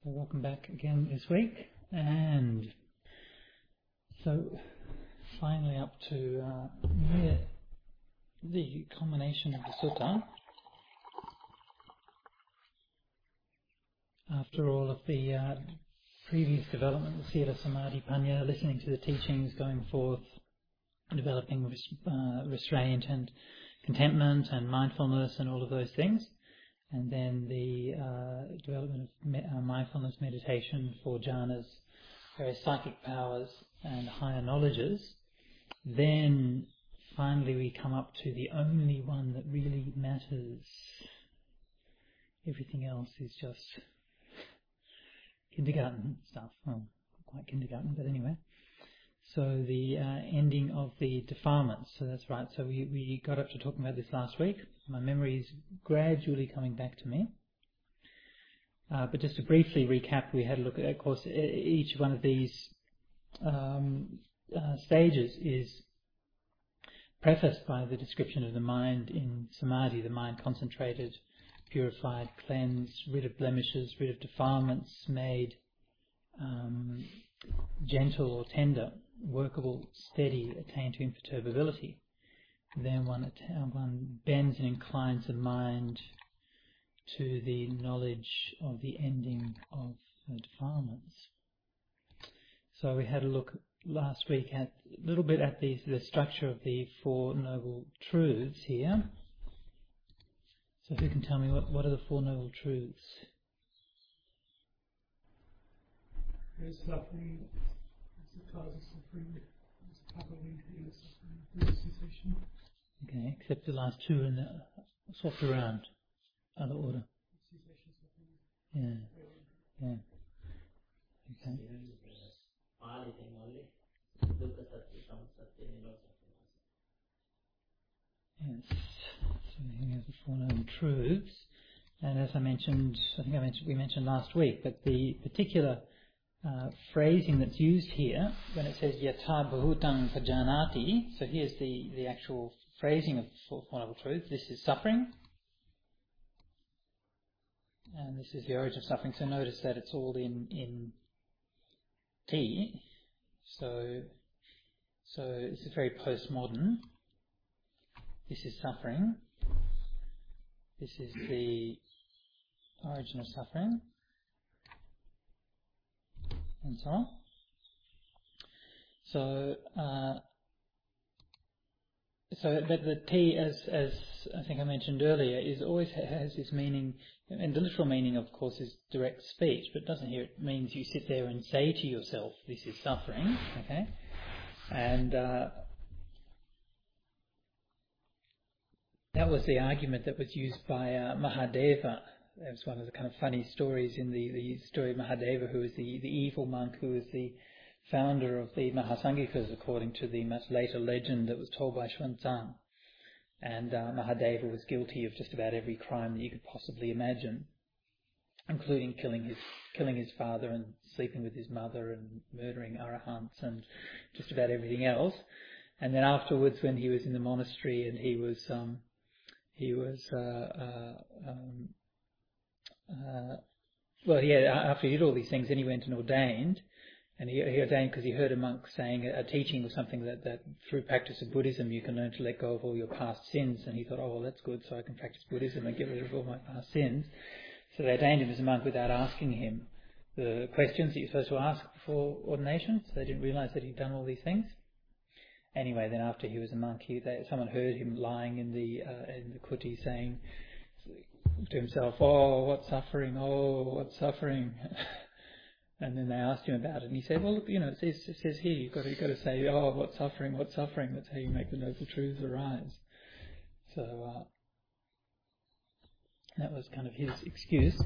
So welcome back again this week, and so finally up to near the culmination of the sutta. After all of the previous development, the Sila Samadhi Panya, listening to the teachings, going forth, developing restraint and contentment and mindfulness and all of those things. And then the development of mindfulness meditation for jhanas, various psychic powers and higher knowledges. Then finally we come up to the only one that really matters. Everything else is just kindergarten stuff. Well, not quite kindergarten, but anyway. So the ending of the defilements. So that's right. So we got up to talking about this last week. My memory is gradually coming back to me. But just to briefly recap, we had a look at, of course, each one of these stages is prefaced by the description of the mind in samadhi, the mind concentrated, purified, cleansed, rid of blemishes, rid of defilements, made gentle or tender, workable, steady, attain to imperturbability. Then one bends and inclines the mind to the knowledge of the ending of the defilements. So we had a look last week at a little bit at the structure of the Four Noble Truths here. So who can tell me what are the Four Noble Truths? There's suffering, it's the cause of suffering, it's the power linked to the suffering, there's cessation. Okay, except the last two in the swapped around, other order. Cessation, suffering. Yeah. Okay. Yes. So we have the Four Noble Truths, and as I mentioned, we mentioned last week, but the particular phrasing that's used here when it says yatha bhutang pajanati. So here's the actual phrasing of the Four Noble Truths. This is suffering, and this is the origin of suffering. So notice that it's all in T. So this is very postmodern. This is suffering. This is the origin of suffering, and so on. But the T, as I think I mentioned earlier, is always has this meaning, and the literal meaning, of course, is direct speech, but it doesn't here. It means you sit there and say to yourself, "This is suffering," okay, and that was the argument that was used by Mahadeva. It was one of the kind of funny stories in the story of Mahadeva, who was the evil monk who was the founder of the Mahasangikas, according to the much later legend that was told by Xuanzang. And Mahadeva was guilty of just about every crime that you could possibly imagine, including killing his father and sleeping with his mother and murdering arahants and just about everything else. And then afterwards, when he was in the monastery and after he did all these things, then he went and ordained. And he ordained because he heard a monk saying a teaching was something that through practice of Buddhism you can learn to let go of all your past sins. And he thought, oh, well, that's good, so I can practice Buddhism and get rid of all my past sins. So they ordained him as a monk without asking him the questions that you're supposed to ask before ordination. So they didn't realize that he'd done all these things. Anyway, then after he was a monk, someone heard him lying in the kuti saying to himself, "Oh, what suffering! Oh, what suffering!" And then they asked him about it, and he said, "Well, look, it says here you've got to say, oh, what suffering! What suffering! That's how you make the Noble Truths arise." So that was kind of his excuse.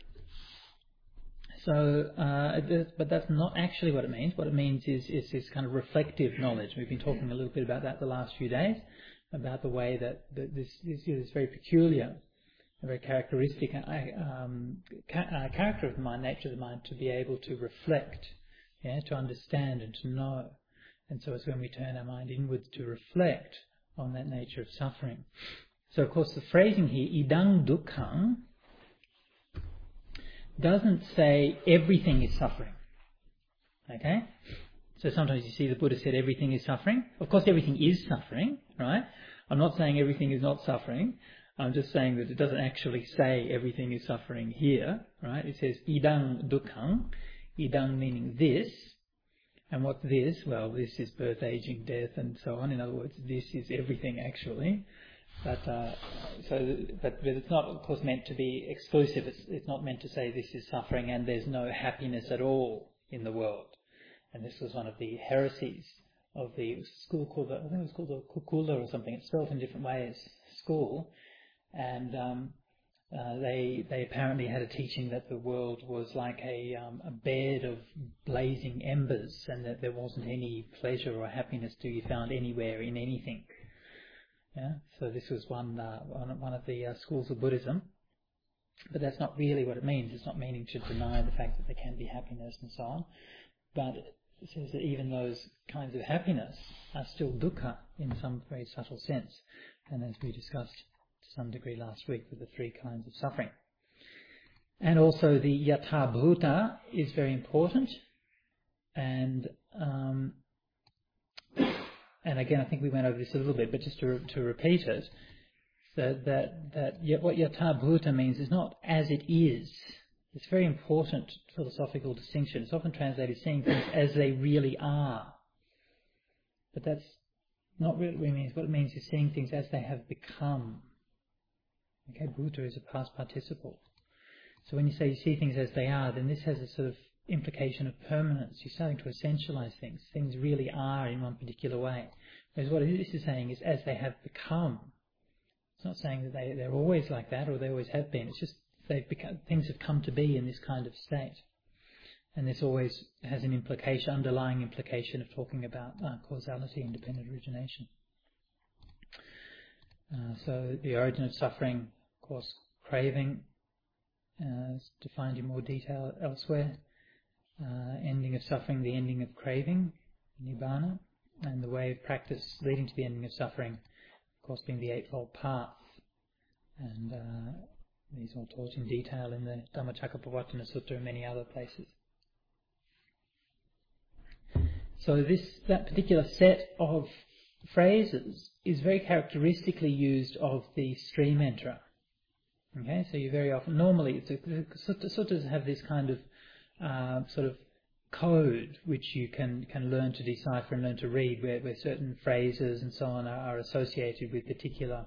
So, but that's not actually what it means. What it means is this kind of reflective knowledge. We've been talking a little bit about that the last few days, about the way that this is very peculiar, a very characteristic character of the mind, nature of the mind, to be able to reflect, to understand and to know. And so it's when we turn our mind inwards to reflect on that nature of suffering. So, of course, the phrasing here, idang dukkhang, doesn't say everything is suffering. Okay? So sometimes you see the Buddha said everything is suffering. Of course everything is suffering, right? I'm not saying everything is not suffering. I'm just saying that it doesn't actually say everything is suffering here, right? It says idang dukkhang, idang meaning this. And what's this? Well, this is birth, aging, death, and so on. In other words, this is everything actually. But it's not, of course, meant to be exclusive. It's not meant to say this is suffering and there's no happiness at all in the world. And this was one of the heresies of the school called, I think it was called the Kukula or something. It's spelled in different ways, school. And they apparently had a teaching that the world was like a bed of blazing embers, and that there wasn't any pleasure or happiness to be found anywhere in anything. Yeah, so this was one of the schools of Buddhism, but that's not really what it means. It's not meaning to deny the fact that there can be happiness and so on, but it says that even those kinds of happiness are still dukkha in some very subtle sense, and as we discussed to some degree last week with the three kinds of suffering. And also the yatha bhuta is very important, and again I think we went over this a little bit, but just to repeat it, that what yatha bhuta means is not as it is. It's a very important philosophical distinction. It's often translated seeing things as they really are, but that's not really what it means. What it means is seeing things as they have become. Okay, bhuta is a past participle. So when you say you see things as they are, then this has a sort of implication of permanence. You're starting to essentialize things. Things really are in one particular way. Whereas what this is saying is as they have become. It's not saying that they're always like that or they always have been. It's just things have come to be in this kind of state. And this always has an implication, underlying implication of talking about causality, independent origination. So the origin of suffering, of course, craving, is defined in more detail elsewhere. Ending of suffering, the ending of craving, nibbana, and the way of practice leading to the ending of suffering, of course, being the Eightfold Path. And these are all taught in detail in the Dhammacakkappavattana Sutta and many other places. So that particular set of phrases is very characteristically used of the stream enterer. Okay, so you very often, normally, suttas have this kind of sort of code which you can learn to decipher and learn to read, where certain phrases and so on are associated with particular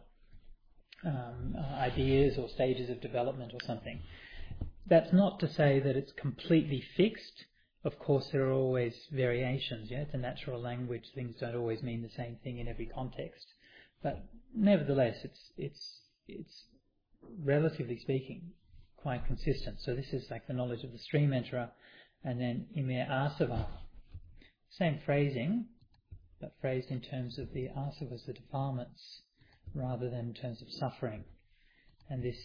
ideas or stages of development or something. That's not to say that it's completely fixed. Of course, there are always variations. Yeah, it's a natural language. Things don't always mean the same thing in every context. But nevertheless, it's relatively speaking quite consistent. So this is like the knowledge of the stream enterer, and then ime asava. Same phrasing, but phrased in terms of the asavas, the defilements, rather than in terms of suffering. And this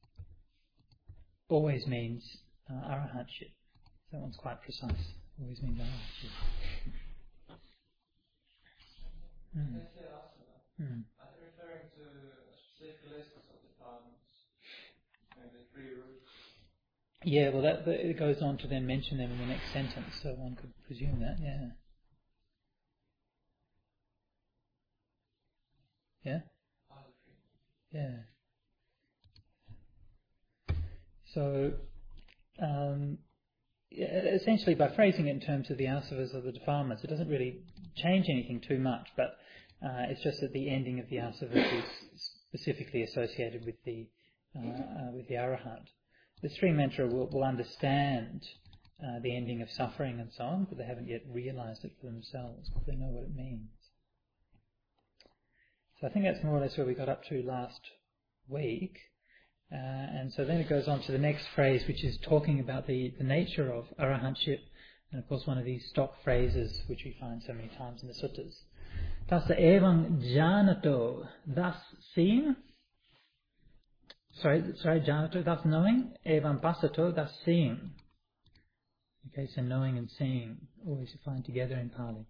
always means arahantship. That one's quite precise. Always means arahantship. When they say asava, are they referring to a specific list of defilements? Maybe 3 roots? Yeah, well, it goes on to then mention them in the next sentence, so one could presume that, yeah. Yeah? Yeah. So, essentially by phrasing it in terms of the asavas or the defilements, it doesn't really change anything too much, but it's just that the ending of the asavas is specifically associated with the arahant. The stream enterer will understand the ending of suffering and so on, but they haven't yet realized it for themselves, but they know what it means. So I think that's more or less where we got up to last week. And so then it goes on to the next phrase, which is talking about the nature of arahantship, and of course one of these stock phrases which we find so many times in the suttas. Tassa evam janato, thus seeing. Janato, thus knowing. Evam passato, thus seeing. Okay, so knowing and seeing, always you find together in Pali.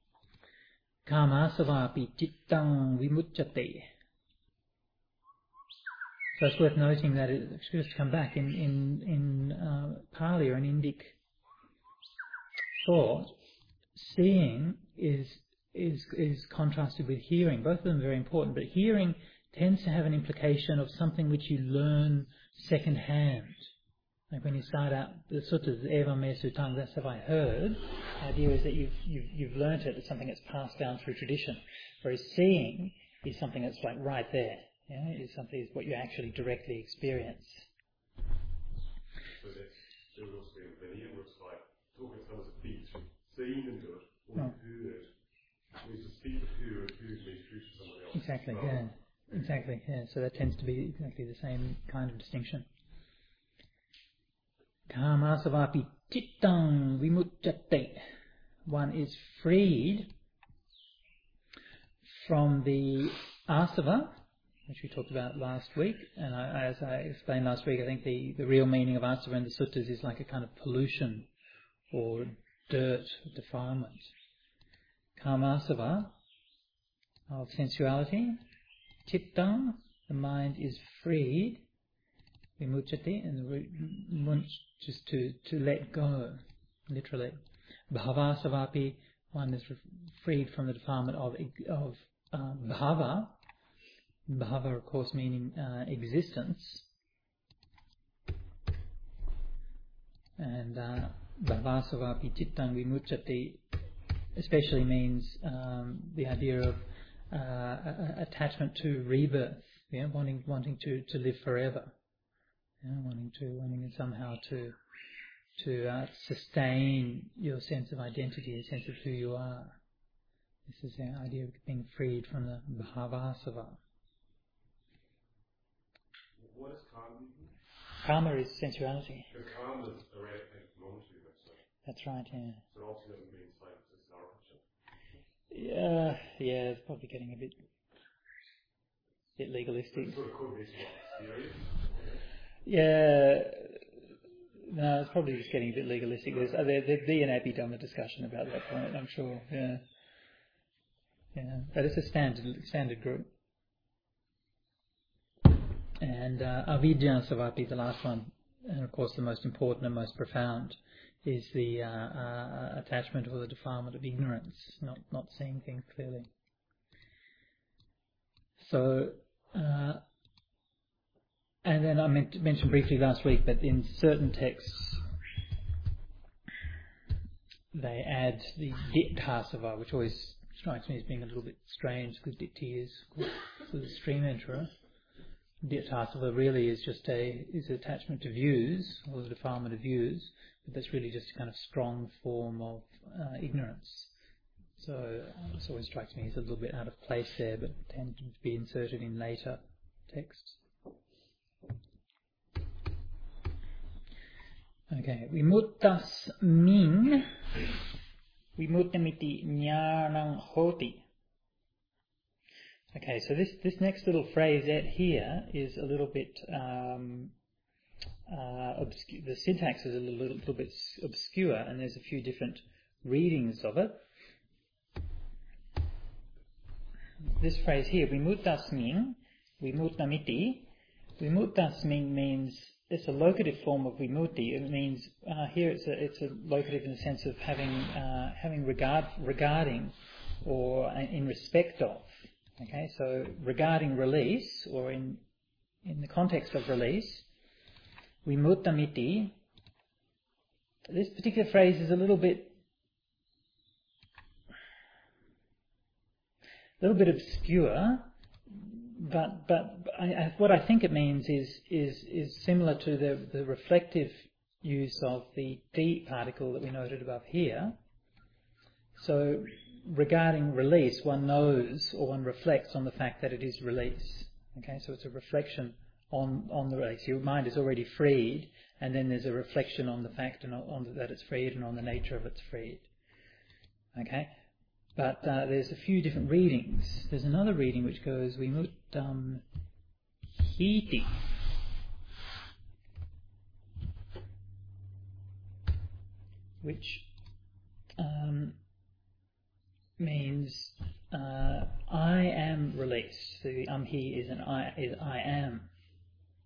Kama asavapi cittang vimucchate. So it's worth noting that just to come back in Pali or in Indic thought, seeing is contrasted with hearing. Both of them are very important, but hearing tends to have an implication of something which you learn second hand. Like when you start out the suttas, eva me sutang, that's have I heard. The idea is that you've learnt it. It's something that's passed down through tradition. Whereas seeing is something that's like right there. Yeah, is what you actually directly experience. So there would also be a linear, where it's like talking to someone's feet, seen and good, or heard. Means to speak of who means through to someone else. Exactly, yeah. Exactly, yeah. So that tends to be exactly the same kind of distinction. Kamasavapi chittang vimucchate. One is freed from the asava, which we talked about last week. And as I explained last week, I think the real meaning of asava in the suttas is like a kind of pollution or dirt, defilement. Kamasava, of sensuality. Chitta, the mind is freed. Vimucchate, and the root munch, just to let go, literally. Bhavasavapi, one is freed from the defilement of bhava. Bhava, of course, meaning existence. And bhavasavapi chittang vimucchate especially means the idea of attachment to rebirth, yeah, wanting to live forever, yeah, wanting somehow to sustain your sense of identity, a sense of who you are. This is the idea of being freed from the bhavasava. What is karma? Karma is sensuality. Because karma is eradicated momentary, let's say. That's right, yeah. So ultimately it means like this is our Yeah, it's probably getting a bit legalistic. It sort of could be serious. Yeah, no, it's probably just getting a bit legalistic. There'd be an Abhidhamma discussion about that point, I'm sure. Yeah, but it's a standard group. And avidya savapi, the last one, and of course the most important and most profound, is the attachment or the defilement of ignorance, not seeing things clearly. So, and then I mentioned briefly last week, but in certain texts they add the ditthasava, which always strikes me as being a little bit strange, because ditti is the stream enterer. Ditthasava really is just is attachment to views, or the defilement of views, but that's really just a kind of strong form of ignorance. So this always strikes me as a little bit out of place there, but tends to be inserted in later texts. Okay, vimuttasmin, vimuttamiti jnanam hoti. Okay, so this next little phrase here is a little bit obscure. The syntax is a little bit obscure, and there's a few different readings of it. This phrase here, vimuttasmin, vimuttamiti. Vimuttasmin means, it's a locative form of vimutti. It means here it's a locative in the sense of having regarding, or in respect of. Okay, so regarding release, or in the context of release, vimuttamiti. This particular phrase is a little bit obscure, but what I think it means is similar to the reflective use of the D particle that we noted above here. So regarding release, one knows, or one reflects on the fact that it is release. Okay, so it's a reflection on the release. Your mind is already freed, and then there's a reflection on the fact that it's freed, and on the nature of it's freed. Okay, but there's a few different readings. There's another reading which goes vimuttam hiti. Which means I am released. So the he is I am.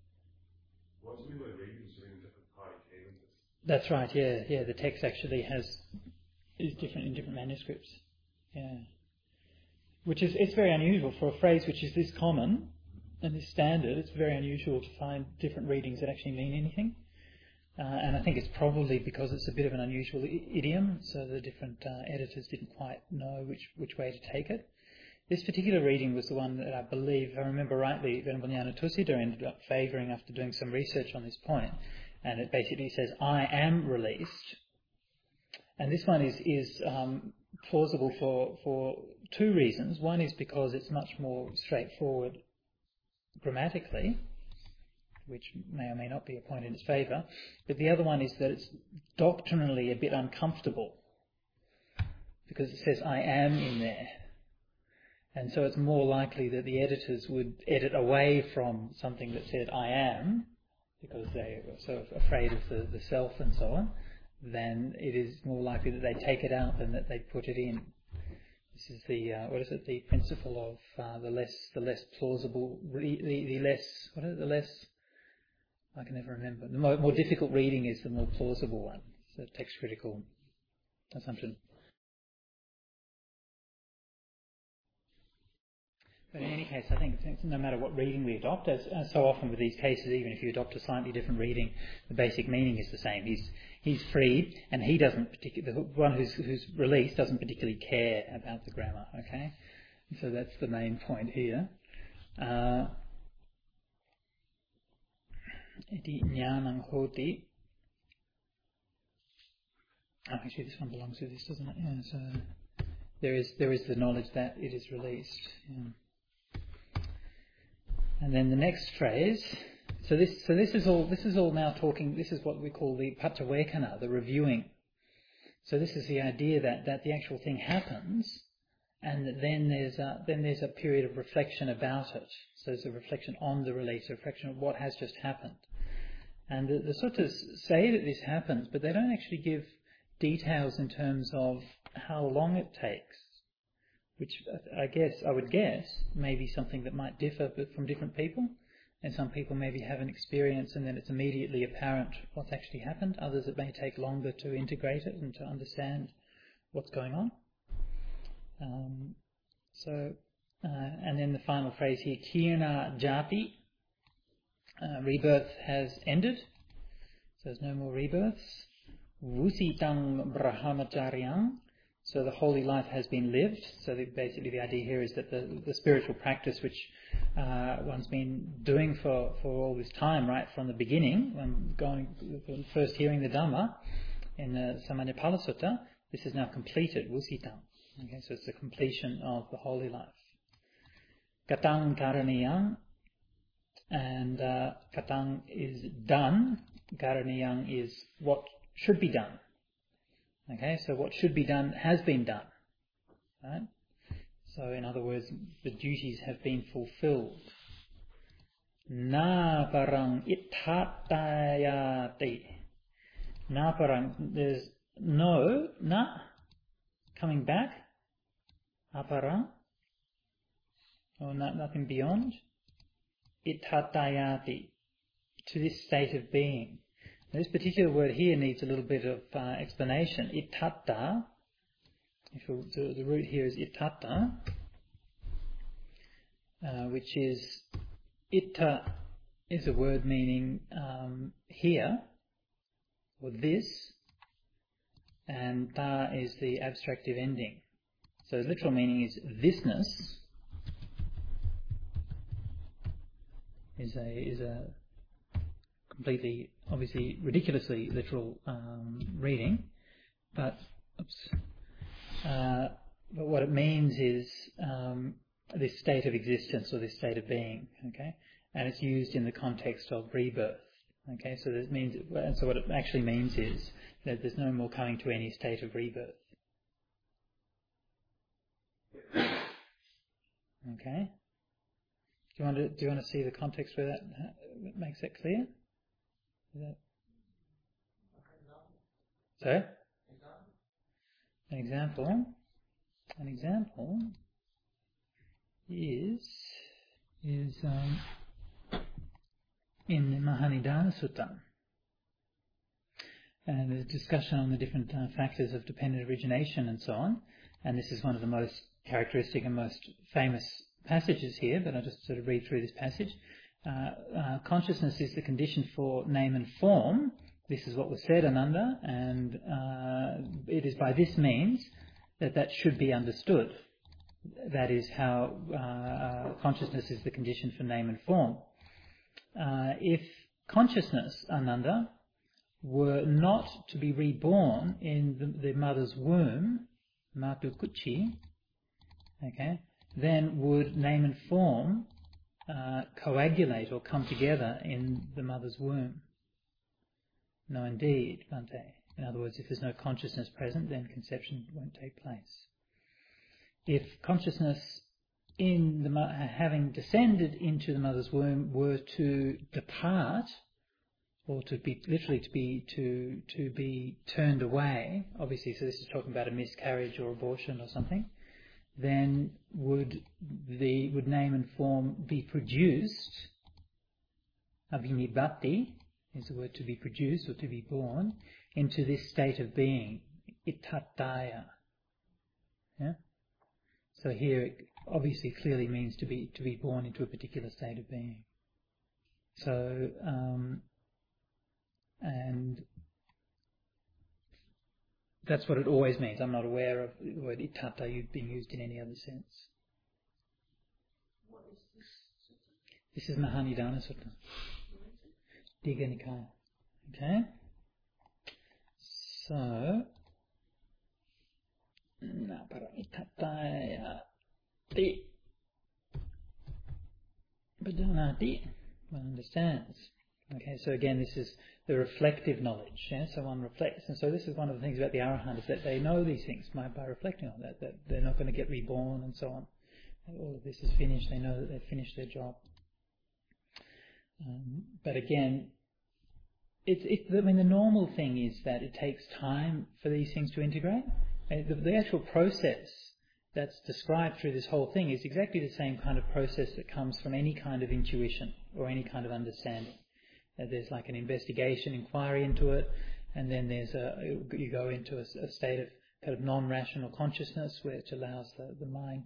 What do you mean by readings? You mean different party cadences? That's right. Yeah. The text actually is different in different manuscripts. Yeah, it's very unusual for a phrase which is this common and this standard. It's very unusual to find different readings that actually mean anything. And I think it's probably because it's a bit of an unusual idiom, so the different editors didn't quite know which way to take it. This particular reading was the one that I believe, if I remember rightly, Venerable Jnana Tusita ended up favouring after doing some research on this point. And it basically says, I am released. And this one is plausible for two reasons. One is because it's much more straightforward grammatically, which may or may not be a point in its favour. But the other one is that it's doctrinally a bit uncomfortable because it says I am in there. And so it's more likely that the editors would edit away from something that said I am, because they were so afraid of the self and so on, than it is more likely that they take it out than that they put it in. This is the the principle of the less plausible, the less I can never remember. The more difficult reading is the more plausible one. It's a text critical assumption. But in any case, I think no matter what reading we adopt, as so often with these cases, even if you adopt a slightly different reading, the basic meaning is the same. He's freed, and he doesn't the one who's released doesn't particularly care about the grammar. Okay, so that's the main point here. Iti jnanam hoti. Oh, actually, this one belongs to this, doesn't it? Yeah. So there is the knowledge that it is released. Yeah. And then the next phrase. So this is all now talking. This is what we call the paccavekkhana, the reviewing. So this is the idea that the actual thing happens, and that then there's a period of reflection about it. So there's a reflection on the release, a reflection of what has just happened. And the suttas say that this happens, but they don't actually give details in terms of how long it takes, which I would guess may be something that might differ from different people. And some people maybe have an experience and then it's immediately apparent what's actually happened. Others it may take longer to integrate it and to understand what's going on. And then the final phrase here, kirna jati, rebirth has ended, so there's no more rebirths. Vusitang brahmacharyang, so the holy life has been lived. So basically the idea here is that the spiritual practice which one's been doing for all this time, right from the beginning, when first hearing the Dhamma in the Samannapala Sutta, this is now completed, Vusitang. Okay, so it's the completion of the holy life. Katang karaniyang, and katang is done, karaniyang is what should be done. Okay, so what should be done has been done. Right? So in other words, the duties have been fulfilled. Na parang ittatayati. Na parang, there's no, na, coming back, aparang, or nothing beyond, ittatayati, to this state of being. Now, this particular word here needs a little bit of explanation. Ittatta, the root here is ittatta, which is, itta is a word meaning here, or this, and ta is the abstractive ending. So the literal meaning is thisness, is a completely, obviously, ridiculously literal reading, but what it means is this state of existence or this state of being, okay, and it's used in the context of rebirth, okay. So this means, and so what it actually means is that there's no more coming to any state of rebirth. Okay. Do you want to see the context where that makes that clear? So, an example is in the Mahanidana Sutta. And there's a discussion on the different factors of dependent origination and so on. And this is one of the most characteristic and most famous passages here, but I'll just sort of read through this passage. Consciousness is the condition for name and form. This is what was said, Ananda, and it is by this means that should be understood. That is how consciousness is the condition for name and form. If consciousness, Ananda, were not to be reborn in the mother's womb, Matu Kuchi, okay, then would name and form coagulate or come together in the mother's womb? No, indeed, Bhante. In other words, if there's no consciousness present, then conception won't take place. If consciousness in having descended into the mother's womb were to depart, or to be literally to be turned away, obviously, so this is talking about a miscarriage or abortion or something, then would name and form be produced? Abhinibhati is the word to be produced or to be born into this state of being, itataya. Yeah. So here it obviously clearly means to be born into a particular state of being. So and that's what it always means. I'm not aware of the word itata being used in any other sense. What is this? This is Mahanidana Sutta. Digha Nikaya. Okay? So, para itataya ti bhajanati, one understands. Okay, so again, this is the reflective knowledge. Yeah? So one reflects, and so this is one of the things about the Arahant, is that they know these things by reflecting on that they're not going to get reborn and so on. And all of this is finished. They know that they've finished their job. But again, I mean, the normal thing is that it takes time for these things to integrate. And the actual process that's described through this whole thing is exactly the same kind of process that comes from any kind of intuition or any kind of understanding. There's like an investigation, inquiry into it, and then you go into a state of kind of non-rational consciousness, which allows the mind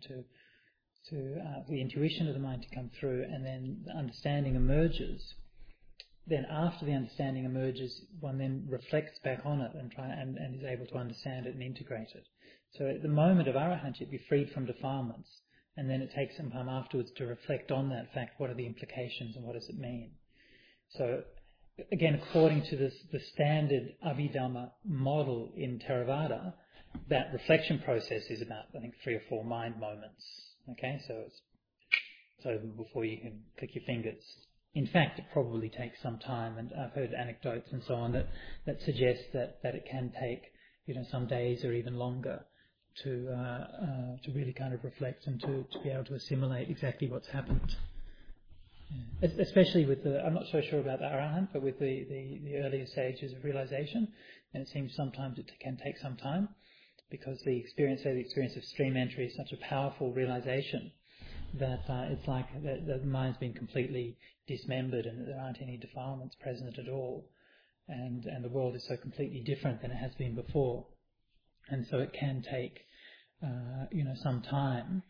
the intuition of the mind to come through, and then the understanding emerges. Then after the understanding emerges, one then reflects back on it and is able to understand it and integrate it. So at the moment of arahantship, you're freed from defilements, and then it takes some time afterwards to reflect on that fact. What are the implications and what does it mean? So again, according to the standard Abhidhamma model in Theravada, that reflection process is about, I think, 3 or 4 mind moments. Okay, so it's over before you can click your fingers. In fact, it probably takes some time, and I've heard anecdotes and so on that suggest that it can take, some days or even longer to really kind of reflect and to be able to assimilate exactly what's happened. Yeah. Especially with I'm not so sure about the Arahant, but with the earlier stages of realization, and it seems sometimes it can take some time, because the experience of stream entry is such a powerful realization that it's like the mind's been completely dismembered and there aren't any defilements present at all, and the world is so completely different than it has been before, and so it can take some time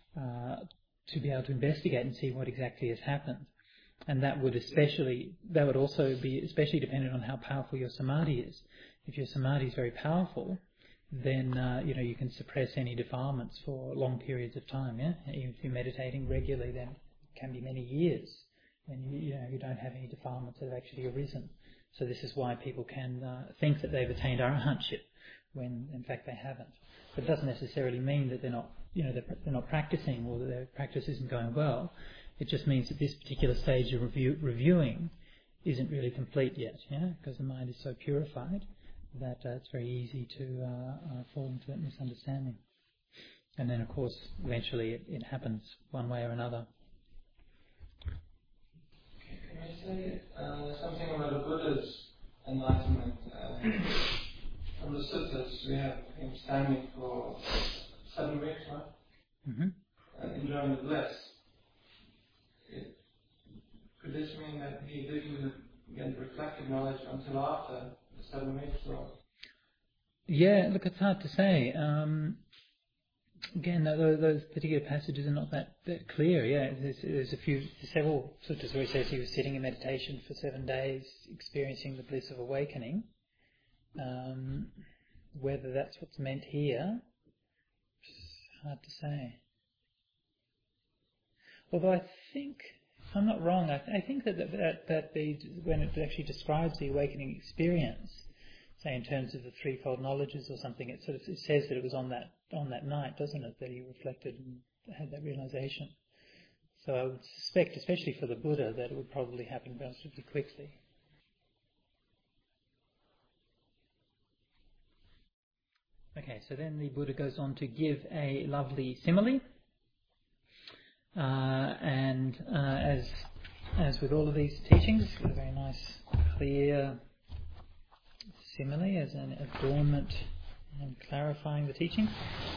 to be able to investigate and see what exactly has happened. And that would also be especially dependent on how powerful your samadhi is. If your samadhi is very powerful, then you can suppress any defilements for long periods of time. Yeah, even if you're meditating regularly, then it can be many years when you don't have any defilements that have actually arisen. So this is why people can think that they've attained arahantship when in fact they haven't. But it doesn't necessarily mean that they're not practicing or that their practice isn't going well. It just means that this particular stage of reviewing isn't really complete yet, because the mind is so purified that it's very easy to fall into that misunderstanding. And then, of course, eventually it happens one way or another. Can I say something about the Buddha's enlightenment? From the suttas, we have him standing for 7 weeks, right? Mm-hmm. Enjoying the bliss. could this mean that he didn't get reflective knowledge until after the 7 weeks? Or? Yeah, look, it's hard to say. Again, those particular passages are not that clear. Yeah, there's several sutras where he says he was sitting in meditation for 7 days, experiencing the bliss of awakening. Whether that's what's meant here, it's hard to say. Although I think, if I'm not wrong, I think that when it actually describes the awakening experience, say in terms of the threefold knowledges or something, it says that it was on that night, doesn't it, that he reflected and had that realization. So I would suspect, especially for the Buddha, that it would probably happen relatively quickly. Okay, so then the Buddha goes on to give a lovely simile, and as with all of these teachings, a very nice, clear simile as an adornment and clarifying the teaching.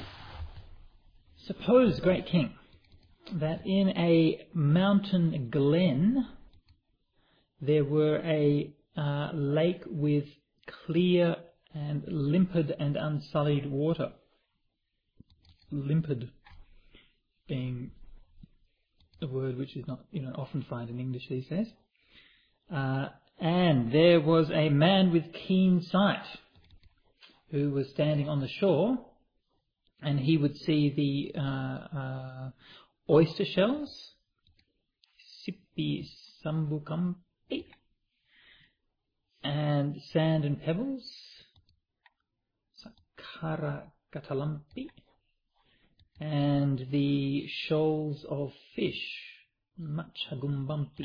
Suppose, great king, that in a mountain glen there were a lake with clear and limpid and unsullied water. Limpid being a word which is not often found in English these days. And there was a man with keen sight who was standing on the shore, and he would see the oyster shells, Sippi Sambukampi, and sand and pebbles, Sakara Katalampi, and the shoals of fish, Machagumbampi.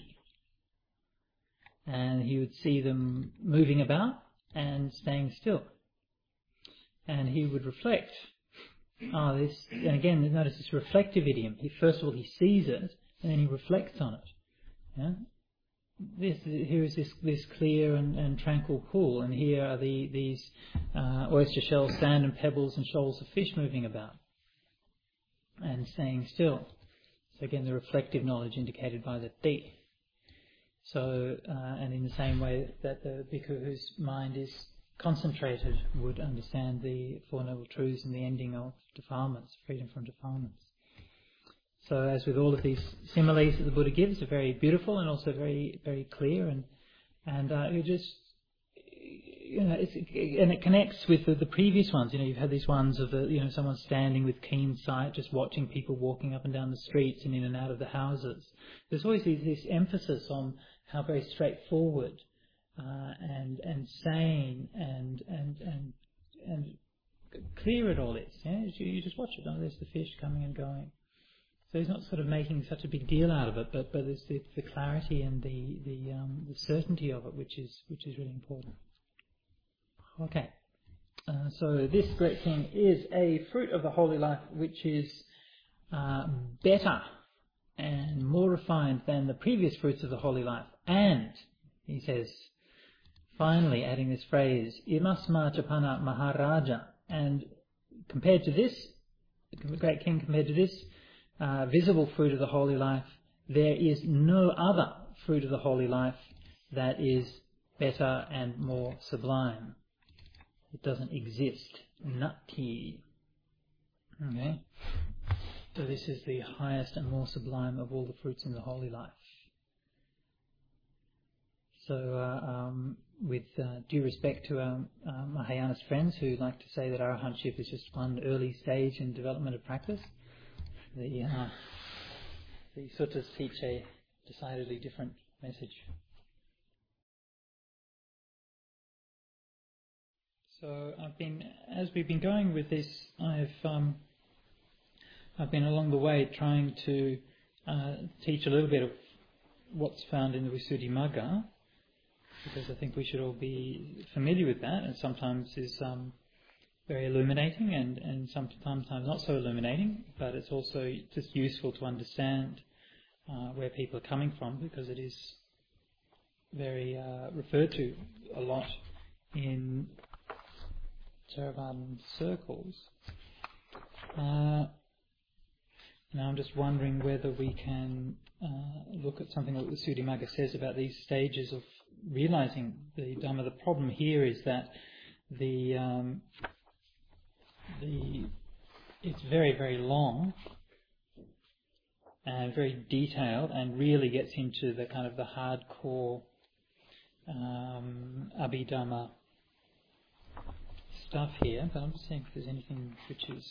And he would see them moving about and staying still. And he would reflect. And again, notice this reflective idiom. First of all, he sees it, and then he reflects on it. Yeah? Here is this clear and tranquil pool, and here are these oyster shells, sand and pebbles, and shoals of fish moving about and staying still. So again, the reflective knowledge indicated by the di. So, and in the same way that the bhikkhu whose mind is concentrated would understand the Four Noble Truths and the ending of defilements, freedom from defilements. So, as with all of these similes that the Buddha gives, are very beautiful and also very, very clear, and it just, and it connects with the previous ones. You've had these ones of someone standing with keen sight, just watching people walking up and down the streets and in and out of the houses. There's always this emphasis on how very straightforward and sane and clear it all is. Yeah? You just watch it. Oh, there's the fish coming and going. So he's not sort of making such a big deal out of it, but there's the clarity and the certainty of it, which is really important. Okay. So this great king is a fruit of the holy life, which is better and more refined than the previous fruits of the holy life. And, he says, finally adding this phrase, Imasma Chapana Maharaja. And compared to this, the great king, compared to this visible fruit of the holy life, there is no other fruit of the holy life that is better and more sublime. It doesn't exist. Nati. Okay? So this is the highest and more sublime of all the fruits in the holy life. So, with due respect to our Mahayanist friends who like to say that arahantship is just one early stage in development of practice, the suttas teach a decidedly different message. So as we've been going with this, I've been along the way trying to teach a little bit of what's found in the Visuddhimagga, because I think we should all be familiar with that, and sometimes is very illuminating and sometimes not so illuminating, but it's also just useful to understand where people are coming from, because it is very referred to a lot in Theravadan circles. Now I'm just wondering whether we can look at something that the Visuddhimagga says about these stages of realizing the Dhamma. The problem here is that it's very, very long and very detailed, and really gets into the kind of the hardcore Abhidhamma stuff here. But I'm just seeing if there's anything which is...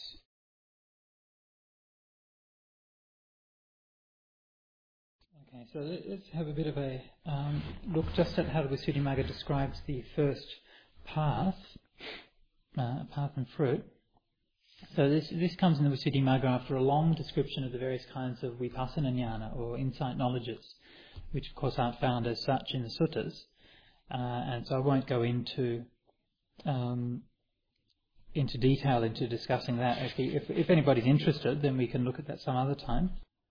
Okay, so let's have a bit of a look just at how the Visuddhimagga describes the first path, path and fruit. So this comes in the Visuddhimagga after a long description of the various kinds of vipassana jnana, or insight knowledges, which of course aren't found as such in the suttas. And so I won't go into detail into discussing that. If anybody's interested, then we can look at that some other time.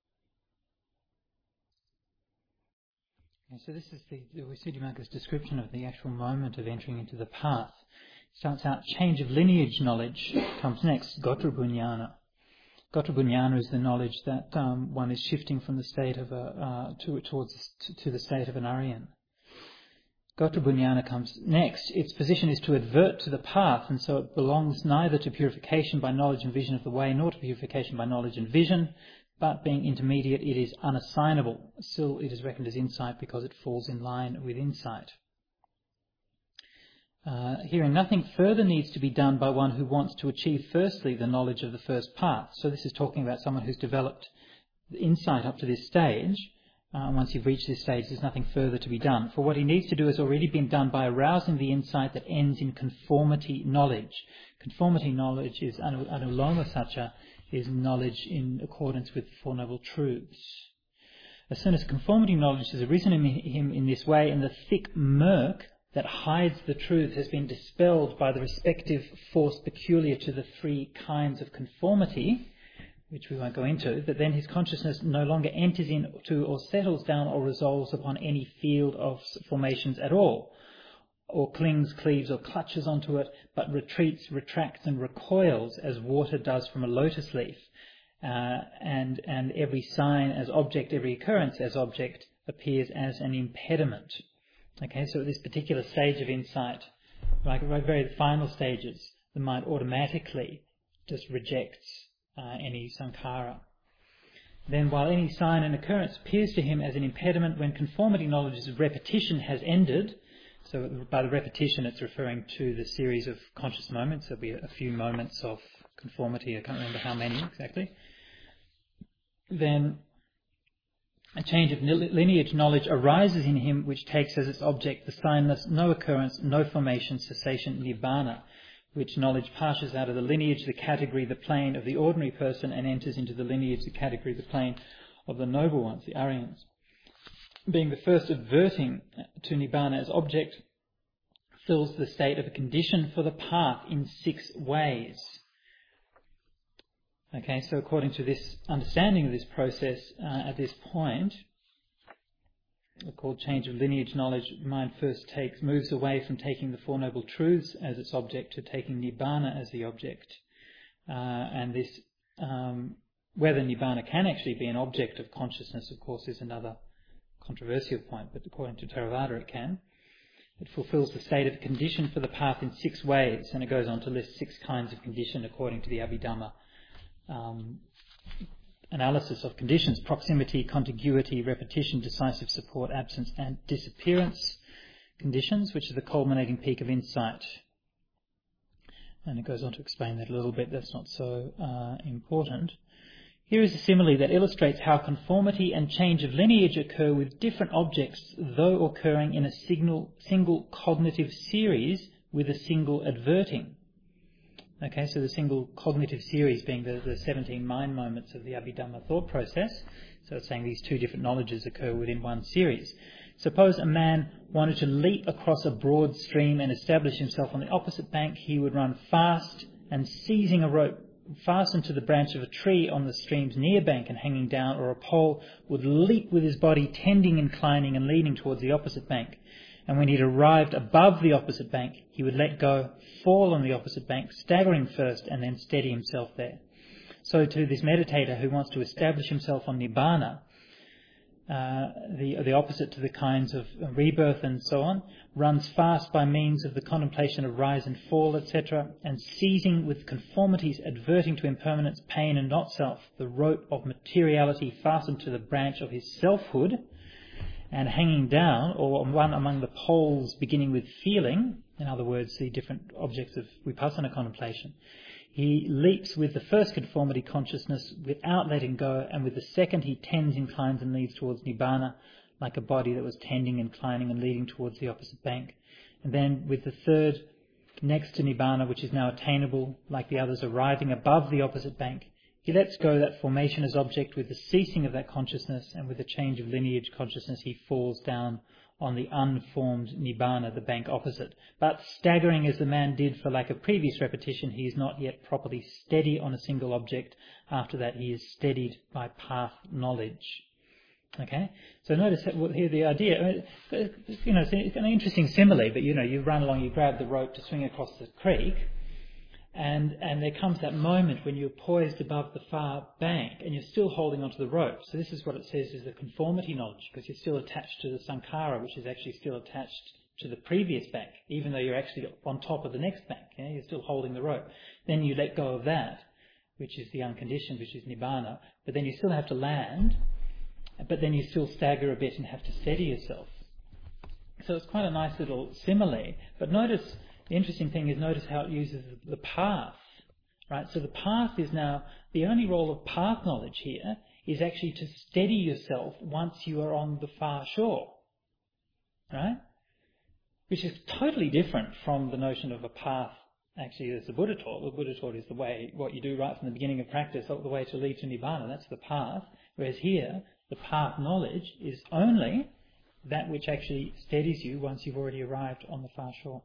Okay, so this is the Visuddhimagga's description of the actual moment of entering into the path. Starts out, change of lineage knowledge comes next, Gotrabhunyana. Gotrabhunyana is the knowledge that one is shifting from the state of to the state of an Aryan. Gotrabhunyana comes next. Its position is to advert to the path, and so it belongs neither to purification by knowledge and vision of the way, nor to purification by knowledge and vision, but being intermediate, it is unassignable. Still, it is reckoned as insight because it falls in line with insight. Herein, nothing further needs to be done by one who wants to achieve firstly the knowledge of the first path. So this is talking about someone who's developed the insight up to this stage. Once you've reached this stage, there's nothing further to be done. For what he needs to do has already been done by arousing the insight that ends in conformity knowledge. Conformity knowledge is anuloma satcha, is knowledge in accordance with the Four Noble Truths. As soon as conformity knowledge has arisen in him in this way, and the thick murk that hides the truth has been dispelled by the respective force peculiar to the three kinds of conformity, which we won't go into, that then his consciousness no longer enters into or settles down or resolves upon any field of formations at all, or clings, cleaves or clutches onto it, but retreats, retracts and recoils as water does from a lotus leaf, and every sign as object, every occurrence as object appears as an impediment. Okay, so at this particular stage of insight, like very final stages, the mind automatically just rejects any sankhara. Then while any sign and occurrence appears to him as an impediment, when conformity knowledge's repetition has ended, so by the repetition it's referring to the series of conscious moments, there'll be a few moments of conformity, I can't remember how many exactly, then a change of lineage knowledge arises in him which takes as its object the signless, no occurrence, no formation, cessation, nibbana, which knowledge passes out of the lineage, the category, the plane of the ordinary person and enters into the lineage, the category, the plane of the noble ones, the Aryans. Being the first adverting to nibbana as object, fills the state of a condition for the path in 6 ways. Okay, so according to this understanding of this process, at this point, called change of lineage knowledge, mind first moves away from taking the Four Noble Truths as its object to taking Nibbana as the object. And this, whether Nibbana can actually be an object of consciousness, of course, is another controversial point, but according to Theravada it can. It fulfills the state of condition for the path in 6 ways, and it goes on to list 6 kinds of condition according to the Abhidhamma analysis of conditions: proximity, contiguity, repetition, decisive support, absence and disappearance conditions, which is the culminating peak of insight. And it goes on to explain that a little bit. That's not so important. Here is a simile that illustrates how conformity and change of lineage occur with different objects, though occurring in a single cognitive series with a single adverting. Okay, so the single cognitive series being the 17 mind moments of the Abhidhamma thought process. So it's saying these 2 different knowledges occur within one series. Suppose a man wanted to leap across a broad stream and establish himself on the opposite bank. He would run fast and, seizing a rope fastened to the branch of a tree on the stream's near bank and hanging down, or a pole, would leap with his body tending, inclining and leaning towards the opposite bank. And when he'd arrived above the opposite bank, he would let go, fall on the opposite bank, staggering first and then steady himself there. So to this meditator who wants to establish himself on Nibbana, the opposite to the kinds of rebirth and so on, runs fast by means of the contemplation of rise and fall, etc., and seizing with conformities adverting to impermanence, pain and not self, the rope of materiality fastened to the branch of his selfhood, and hanging down, or one among the poles beginning with feeling, in other words, the different objects of vipassana contemplation, he leaps with the first conformity consciousness without letting go, and with the second he tends, inclines and leads towards Nibbana, like a body that was tending, inclining and leading towards the opposite bank. And then with the third, next to Nibbana, which is now attainable, like the others, arriving above the opposite bank, he lets go that formation as object with the ceasing of that consciousness, and with the change of lineage consciousness he falls down on the unformed Nibbana, the bank opposite. But staggering as the man did for lack of previous repetition, he is not yet properly steady on a single object. After that he is steadied by path knowledge. Okay, so notice here the idea, it's an interesting simile, but you run along, you grab the rope to swing across the creek, and there comes that moment when you're poised above the far bank and you're still holding onto the rope. So this is what it says is the conformity knowledge, because you're still attached to the sankhara, which is actually still attached to the previous bank, even though you're actually on top of the next bank. You're still holding the rope. Then you let go of that, which is the unconditioned, which is Nibbana, but then you still have to land, but then you still stagger a bit and have to steady yourself. So it's quite a nice little simile, but notice, the interesting thing is notice how it uses the path, right? So the path is now, the only role of path knowledge here is actually to steady yourself once you are on the far shore, right? Which is totally different from the notion of a path, actually, as the Buddha taught. The Buddha taught is the way, what you do right from the beginning of practice, the way to lead to Nibbana, that's the path. Whereas here, the path knowledge is only that which actually steadies you once you've already arrived on the far shore.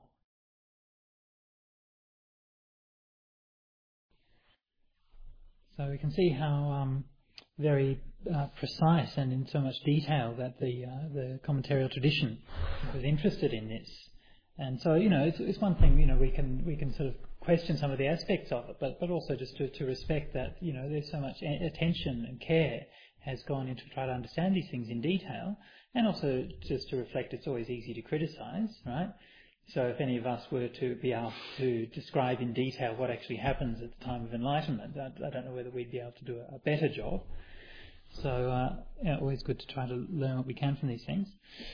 So we can see how very precise and in so much detail that the commentarial tradition was interested in this. And so, it's one thing, we can sort of question some of the aspects of it, but also just to respect that, there's so much attention and care has gone into try to understand these things in detail, and also just to reflect it's always easy to criticize, right? So if any of us were to be able to describe in detail what actually happens at the time of enlightenment, I don't know whether we'd be able to do a better job. So always good to try to learn what we can from these things.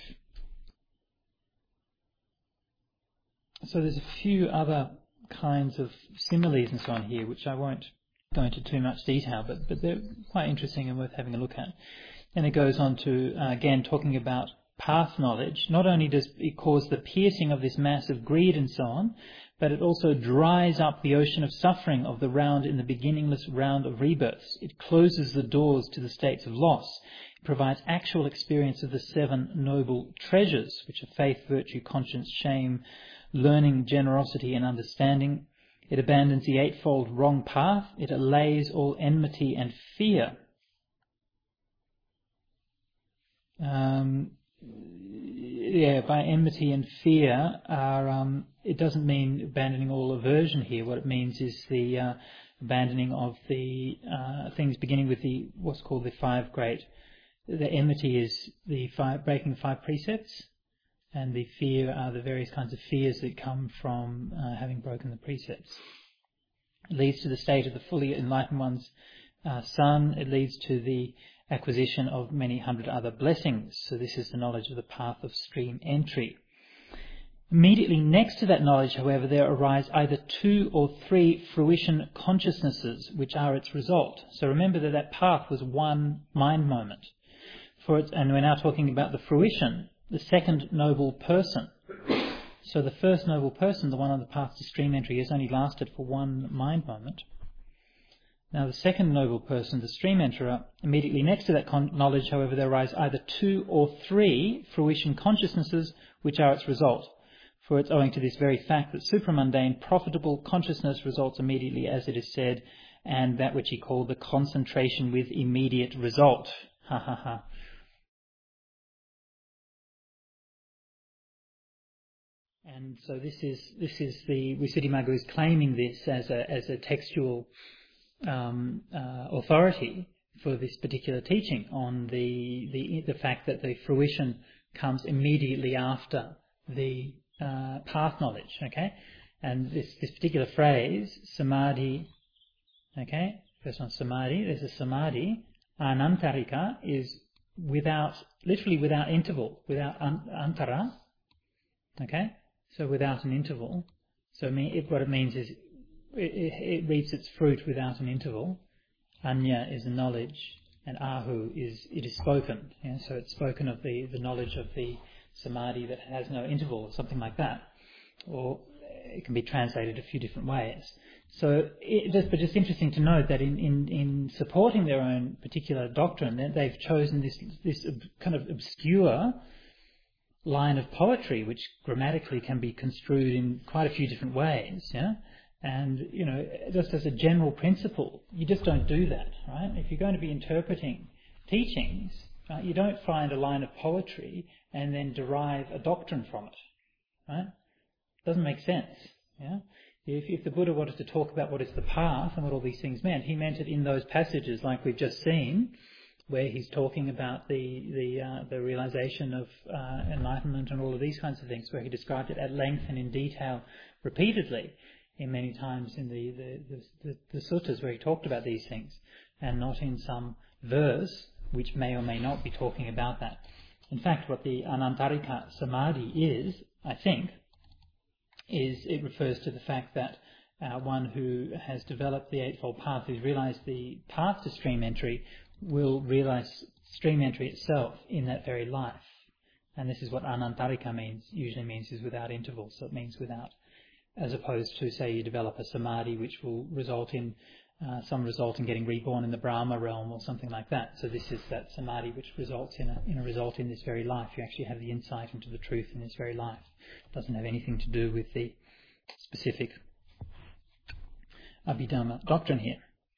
So there's a few other kinds of similes and so on here, which I won't go into too much detail, but they're quite interesting and worth having a look at. And it goes on to, again, talking about path knowledge. Not only does it cause the piercing of this mass of greed and so on, but it also dries up the ocean of suffering of the round in the beginningless round of rebirths. It closes the doors to the states of loss. It provides actual experience of the 7 noble treasures, which are faith, virtue, conscience, shame, learning, generosity and understanding. It abandons the 8-fold wrong path. It allays all enmity and fear. By enmity and fear it doesn't mean abandoning all aversion here. What it means is the abandoning of the things beginning with the what's called the 5 great. The enmity is the breaking 5 precepts, and the fear are the various kinds of fears that come from having broken the precepts. It leads to the state of the fully enlightened one's son. It leads to the acquisition of many hundred other blessings. So this is the knowledge of the path of stream entry. Immediately next to that knowledge, however, there arise either 2 or 3 fruition consciousnesses, which are its result. So remember that path was one mind moment. And we're now talking about the fruition, the second noble person. So the first noble person, the one on the path to stream entry, has only lasted for one mind moment. Now the second noble person, the stream enterer, immediately next to that knowledge, however, there arise either 2 or 3 fruition consciousnesses, which are its result. For it's owing to this very fact that supramundane profitable consciousness results immediately, as it is said, and that which he called the concentration with immediate result. Ha ha ha. And so this is the Visuddhimagga is claiming this as a textual authority for this particular teaching on the fact that the fruition comes immediately after the path knowledge. Okay, and this particular phrase, samadhi. Okay, first one, samadhi. There's a samadhi. Anantarika is literally without interval, without antara. Okay, so without an interval. So what it means is it reaps its fruit without an interval. Anya is the knowledge, and ahu it is spoken. Yeah? So it's spoken of the knowledge of the samadhi that has no interval, or something like that. Or it can be translated a few different ways. So but it's interesting to note that in supporting their own particular doctrine, that they've chosen this kind of obscure line of poetry, which grammatically can be construed in quite a few different ways. Yeah. And, just as a general principle, you just don't do that, right? If you're going to be interpreting teachings, you don't find a line of poetry and then derive a doctrine from it, right? It doesn't make sense, yeah? If the Buddha wanted to talk about what is the path and what all these things meant, he meant it in those passages like we've just seen, where he's talking about the realization of enlightenment and all of these kinds of things, where he described it at length and in detail repeatedly. In many times in the suttas where he talked about these things, and not in some verse which may or may not be talking about that. In fact, what the Anantarika Samadhi is, I think, is it refers to the fact that one who has developed the Eightfold Path, who's realized the path to stream entry, will realize stream entry itself in that very life. And this is what Anantarika usually means is without intervals, so it means without, as opposed to, say, you develop a samadhi which will result in getting reborn in the Brahma realm or something like that. So this is that samadhi which results in a result in this very life. You actually have the insight into the truth in this very life. It doesn't have anything to do with the specific Abhidhamma doctrine here.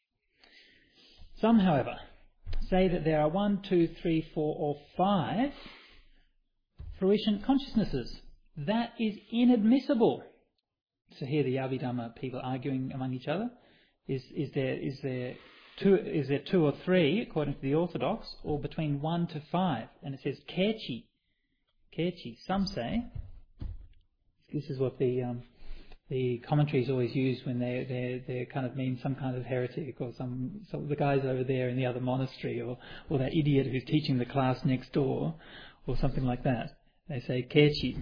Some, however, say that there are 1, 2, 3, 4 or 5 fruition consciousnesses. That is inadmissible. So here the Abhidhamma people arguing among each other. Is there 2 or 3 according to the Orthodox, or between 1 to 5? And it says kechi. Some say. This is what the commentaries always use when they kind of mean some kind of heretic, or some of the guys over there in the other monastery, or that idiot who's teaching the class next door, or something like that. They say kechi.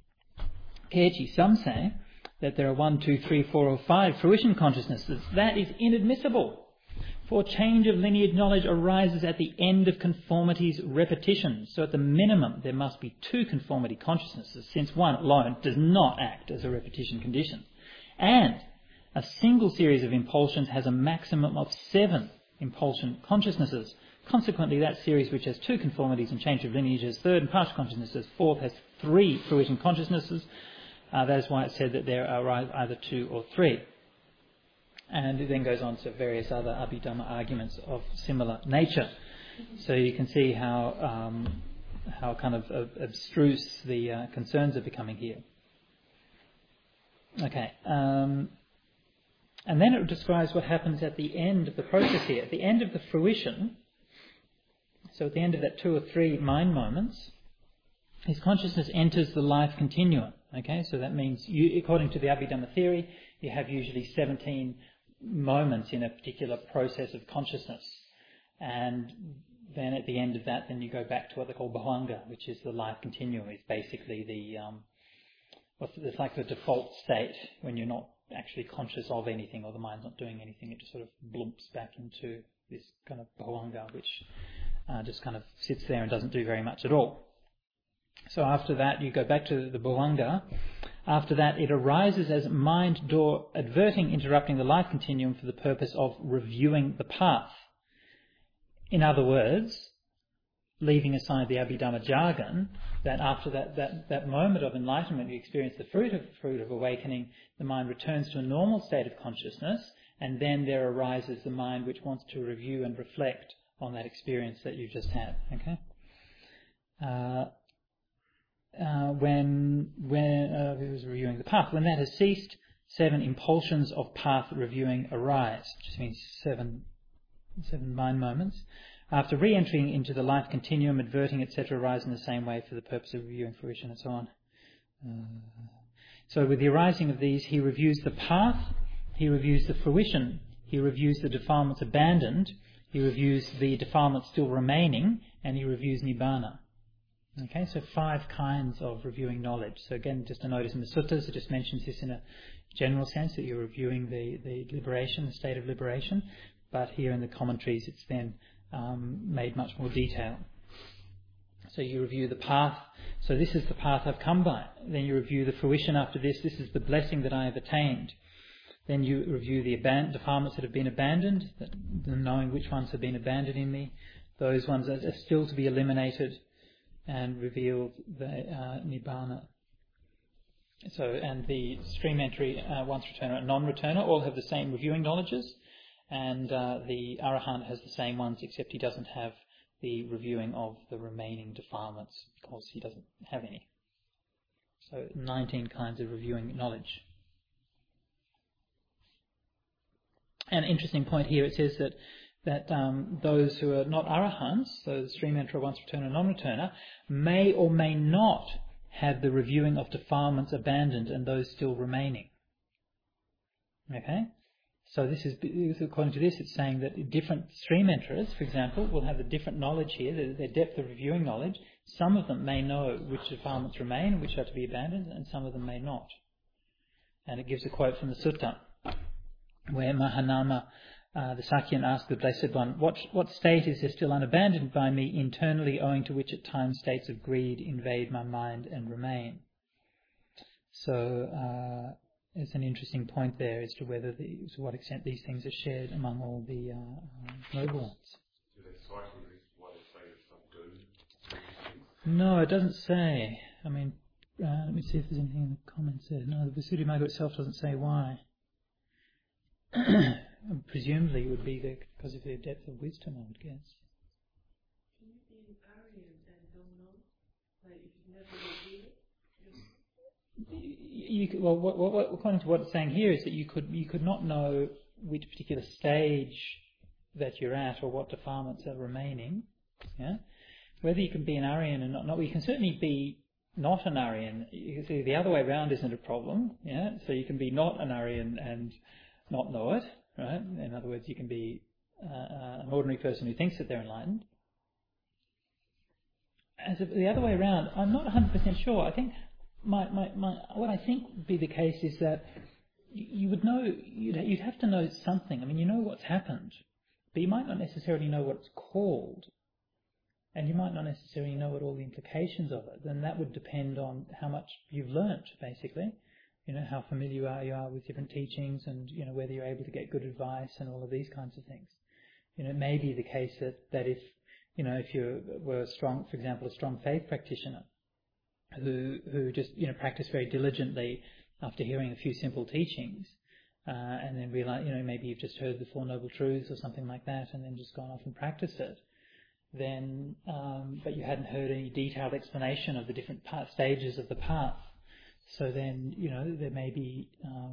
Some say that there are 1, 2, 3, 4 or 5 fruition consciousnesses. That is inadmissible. For change of lineage knowledge arises at the end of conformity's repetition. So at the minimum there must be 2 conformity consciousnesses, since one alone does not act as a repetition condition. And a single series of impulsions has a maximum of 7 impulsion consciousnesses. Consequently, that series which has 2 conformities and change of lineage has 3rd and partial consciousnesses, 4th has 3 fruition consciousnesses. That is why it said that there are either 2 or 3. And it then goes on to various other Abhidhamma arguments of similar nature. So you can see how kind of abstruse the concerns are becoming here. Okay. And then it describes what happens at the end of the process here. At the end of the fruition, so at the end of that 2 or 3 mind moments, his consciousness enters the life continuum. Okay, so that means, according to the Abhidhamma theory, you have usually 17 moments in a particular process of consciousness. And then at the end of that, then you go back to what they call bhavanga, which is the life continuum. It's basically it's like the default state when you're not actually conscious of anything, or the mind's not doing anything. It just sort of blumps back into this kind of bhavanga, which just kind of sits there and doesn't do very much at all. So after that, you go back to the bhavanga. After that, it arises as mind door adverting, interrupting the life continuum for the purpose of reviewing the path. In other words, leaving aside the Abhidhamma jargon, that after that moment of enlightenment, you experience the fruit of awakening, the mind returns to a normal state of consciousness, and then there arises the mind which wants to review and reflect on that experience that you've just had. Okay. When he was reviewing the path, when that has ceased, 7 impulsions of path reviewing arise, which just means 7 mind moments. After re-entering into the life continuum, adverting, etc., arise in the same way for the purpose of reviewing fruition and so on. So with the arising of these, he reviews the path, he reviews the fruition, he reviews the defilements abandoned, he reviews the defilements still remaining, and he reviews Nibbana. Okay, so 5 kinds of reviewing knowledge. So again, just a notice in the suttas, it just mentions this in a general sense, that you're reviewing the liberation, the state of liberation, but here in the commentaries it's then made much more detailed. So you review the path. So this is the path I've come by. Then you review the fruition after this. This is the blessing that I have attained. Then you review the defilements that have been abandoned, knowing which ones have been abandoned in me. Those ones that are still to be eliminated, and reveal the Nibbana. So, and the stream entry, once returner and non-returner, all have the same reviewing knowledges, and the Arahant has the same ones, except he doesn't have the reviewing of the remaining defilements, because he doesn't have any. So 19 kinds of reviewing knowledge. An interesting point here, it says that those who are not Arahants, so the stream enterer, once returner, non-returner, may or may not have the reviewing of defilements abandoned and those still remaining. Okay? So this is, according to this, it's saying that different stream enterers, for example, will have a different knowledge here, their depth of reviewing knowledge. Some of them may know which defilements remain and which are to be abandoned, and some of them may not. And it gives a quote from the sutta, where Mahanama, the Sakyan, asked the Blessed One, what state is there still unabandoned by me internally, owing to which at times states of greed invade my mind and remain? So it's an interesting point there as to whether to what extent these things are shared among all the noble ones. Do they cite any reason why they say that some do? No, it doesn't say. I mean, let me see if there's anything in the comments there. No, the Visuddhimagga itself doesn't say why. Presumably it would be because of their depth of wisdom, I would guess. Can you be an Aryan and don't know? Like if you never reveal it? Well, according to what it's saying here, is that you could not know which particular stage that you're at or what defilements are remaining. Yeah, whether you can be an Aryan and not. Well, you can certainly be not an Aryan. You can see the other way around isn't a problem. Yeah, so you can be not an Aryan and not know it. Right? In other words, you can be an ordinary person who thinks that they're enlightened. As the other way around, I'm not 100% sure. I think what I think would be the case is that you would know, you'd have to know something. I mean, you know what's happened, but you might not necessarily know what it's called, and you might not necessarily know what all the implications of it. Then that would depend on how much you've learnt, basically. You know, how familiar you are with different teachings, and you know whether you're able to get good advice and all of these kinds of things. You know, it may be the case that if you know, if you were a strong, for example, a strong faith practitioner who just practiced very diligently after hearing a few simple teachings, and then realize, maybe you've just heard the Four Noble Truths or something like that, and then just gone off and practiced it. Then, but you hadn't heard any detailed explanation of the different stages of the path. So then, there may be,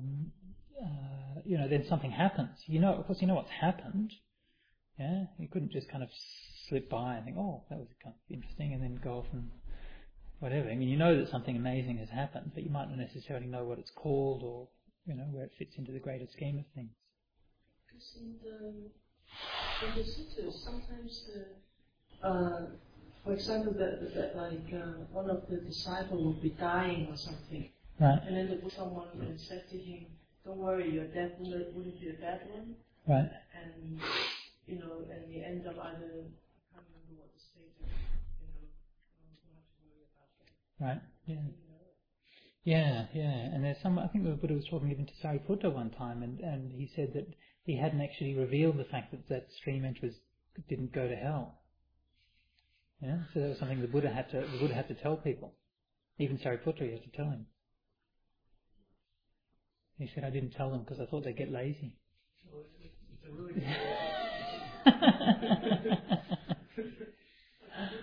then something happens. Of course, what's happened. Yeah, you couldn't just kind of slip by and think, oh, that was kind of interesting, and then go off and whatever. I mean, you know that something amazing has happened, but you might not necessarily know what it's called or, where it fits into the greater scheme of things. Because in the suttas, sometimes for example, one of the disciples will be dying or something, right? And then someone said to him, "Don't worry, your death wouldn't be a bad one." Right. And and the end of either, I can't remember what the stage of, don't have to worry about that. Right. Yeah. Yeah. And there's I think the Buddha was talking even to Sariputta one time, and he said that he hadn't actually revealed the fact that stream enterers didn't go to hell. Yeah, so that was something the Buddha had to tell people. Even Sariputta, he had to tell him. He said, "I didn't tell them because I thought they'd get lazy." It's a really good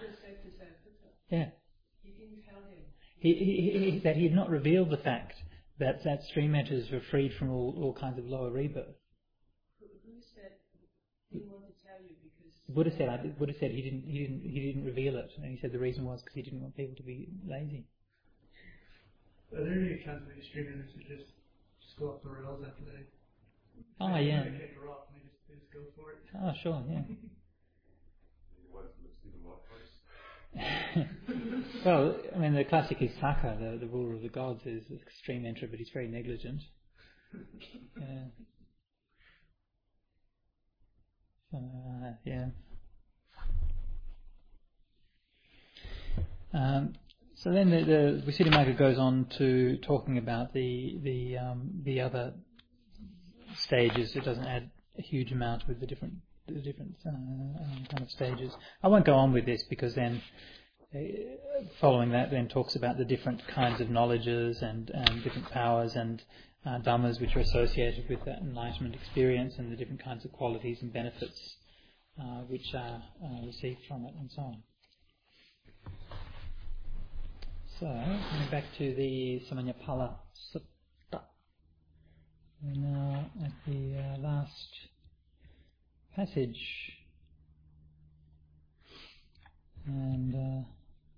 yeah. He didn't tell him. That he had not revealed the fact that stream enters were freed from all kinds of lower rebirth. Who said he didn't want to tell you because Buddha said he didn't reveal it, and he said the reason was because he didn't want people to be lazy. Are there any accounts of these streamers who just go off the rails after they Oh yeah. they kick her off and they just go for it? Oh sure, yeah. Well, I mean, the classic is Saka, the ruler of the gods, is an extreme enterer, but he's very negligent. Yeah. So then the Visuddhimagga goes on to talking about the other stages. It doesn't add a huge amount with the different kind of stages. I won't go on with this because then following that then talks about the different kinds of knowledges and different powers and dhammas which are associated with that enlightenment experience and the different kinds of qualities and benefits which are received from it and so on. So, coming back to the Samanyapala Sutta. We're now at the last passage. And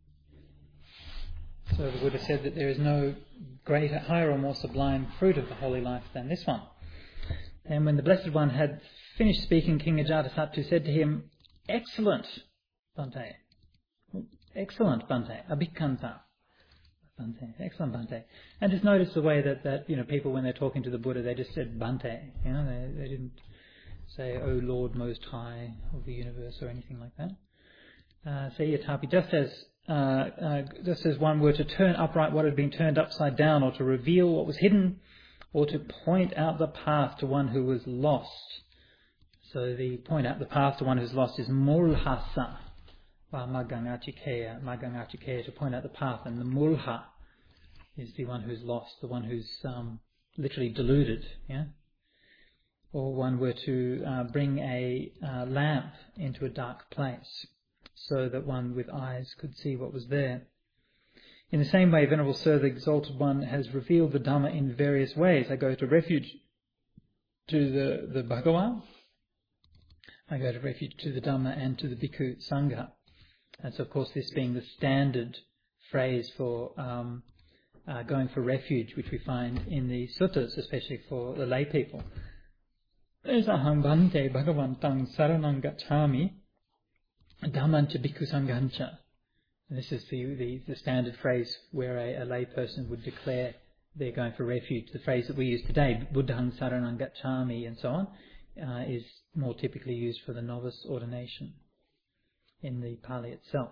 so the Buddha said that there is no greater, higher or more sublime fruit of the holy life than this one. And when the Blessed One had finished speaking, King Ajatasattu said to him, "Excellent, Bhante. Excellent, Bhante. Abhikkhanta. Bhante. Excellent, Bhante." And just notice the way that people, when they're talking to the Buddha, they just said Bhante. They didn't say, "O Lord Most High of the universe," or anything like that. Sayatapi, just as one were to turn upright what had been turned upside down, or to reveal what was hidden, or to point out the path to one who was lost. So the point out the path to one who is lost is mulhasa, magangachikeya, to point out the path, and the mulha is the one who's lost, the one who's literally deluded, yeah. Or one were to bring a lamp into a dark place, so that one with eyes could see what was there. In the same way, Venerable Sir, the Exalted One, has revealed the Dhamma in various ways. I go to refuge to the Bhagavan, I go to refuge to the Dhamma and to the Bhikkhu Sangha. And so, of course, this being the standard phrase for going for refuge, which we find in the suttas, especially for the lay people. Aham bhante bhagavantang saranang gacchami dhammancha bhikkhu sanghancha. And this is the standard phrase where a lay person would declare they're going for refuge. The phrase that we use today, buddhang saranang gacchami and so on, is more typically used for the novice ordination in the Pali itself.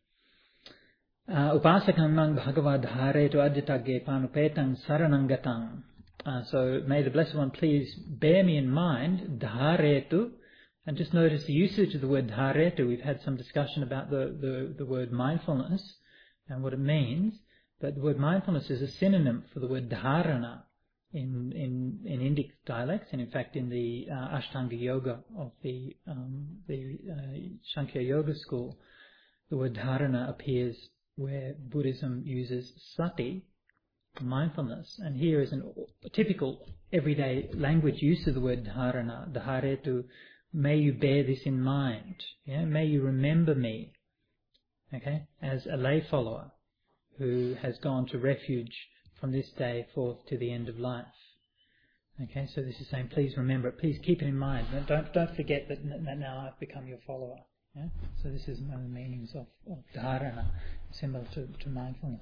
Upasakam mang bhagavadhare tu adhitagge panupetang saranangatang. So may the Blessed One please bear me in mind, dharetu, and just notice the usage of the word dharetu. We've had some discussion about the word mindfulness and what it means, but the word mindfulness is a synonym for the word dharana in Indic dialects, and in fact in the Ashtanga Yoga of the Sankhya Yoga school, the word dharana appears where Buddhism uses sati, mindfulness, and here is a typical everyday language use of the word dharana, dharetu, may you bear this in mind, yeah? May you remember me, okay, as a lay follower who has gone to refuge from this day forth to the end of life. Okay, so this is saying, please remember it, please keep it in mind, don't forget that now I've become your follower. Yeah? So this is one of the meanings of dharana, similar to mindfulness.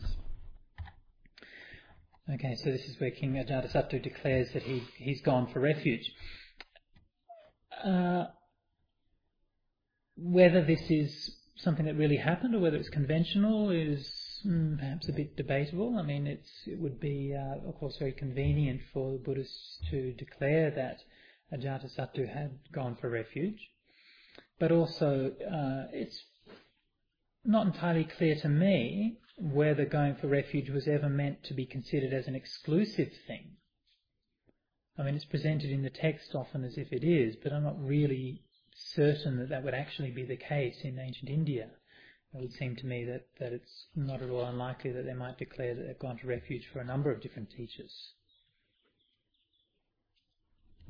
Okay, so this is where King Ajatasattu declares that he's gone for refuge. Whether this is something that really happened or whether it's conventional is perhaps a bit debatable. I mean, it would be, of course, very convenient for the Buddhists to declare that Ajatasattu had gone for refuge. But also, it's not entirely clear to me whether going for refuge was ever meant to be considered as an exclusive thing. I mean, it's presented in the text often as if it is, but I'm not really certain that would actually be the case in ancient India. It would seem to me that it's not at all unlikely that they might declare that they've gone to refuge for a number of different teachers.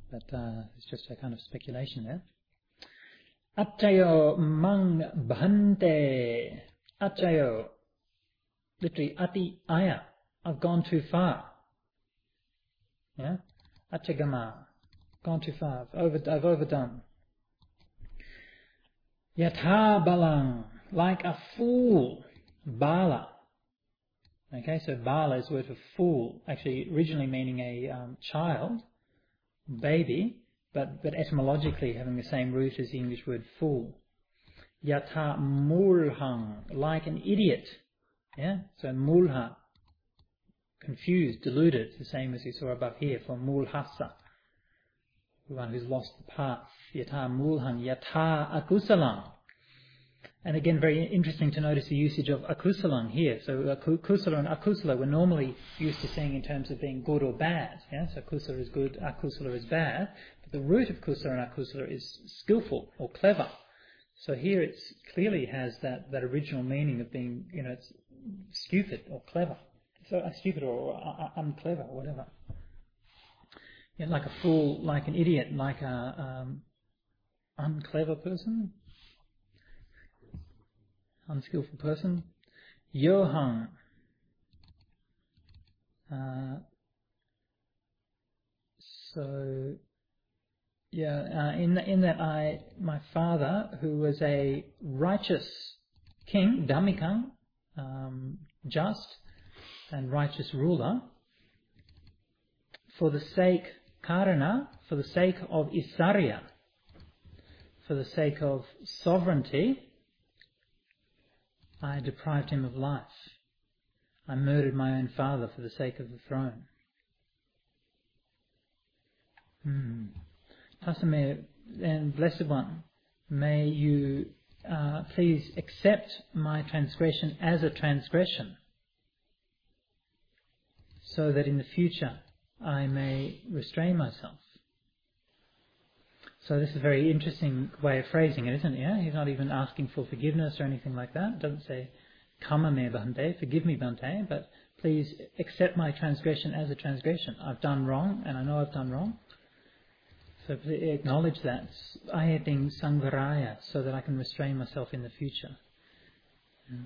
but it's just a kind of speculation there. Accayo mang bhante. Accayo, literally ati aya. I've gone too far. Yeah, Acchagama, gone too far. I've overdone. Yatha balang, like a fool. Bala. Okay, so bala is the word for fool. Actually, originally meaning a child, baby, but etymologically having the same root as the English word fool. Yatha mulhang, like an idiot. Yeah, so mulha, confused, deluded, the same as we saw above here for mulhasa, the one who's lost the path. Yatha mulhang, yatha akusalang. And again, very interesting to notice the usage of akusalang here. So kusala and akusala we're normally used to saying in terms of being good or bad. Yeah? So kusala is good, akusala is bad. But the root of kusala and akusala is skillful or clever. So here it clearly has that original meaning of being, it's stupid or clever. So stupid or unclever, whatever. Yeah, like a fool, like an idiot, like a unclever person. Unskillful person. Yohang. In that my father, who was a righteous king, Dhammikang, just and righteous ruler, for the sake of Isarya, for the sake of sovereignty, I deprived him of life. I murdered my own father for the sake of the throne. Tasame, and Blessed One, may you please accept my transgression as a transgression, so that in the future I may restrain myself. So this is a very interesting way of phrasing it, isn't it? Yeah? He's not even asking for forgiveness or anything like that. It doesn't say, Kama me Bhante, forgive me Bhante, but please accept my transgression as a transgression. I've done wrong, and I know I've done wrong. So please acknowledge that. Ayating Sangvaraya, so that I can restrain myself in the future. Yeah.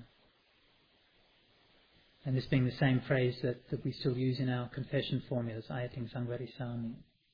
And this being the same phrase that we still use in our confession formulas, Ayating Sangvarisami.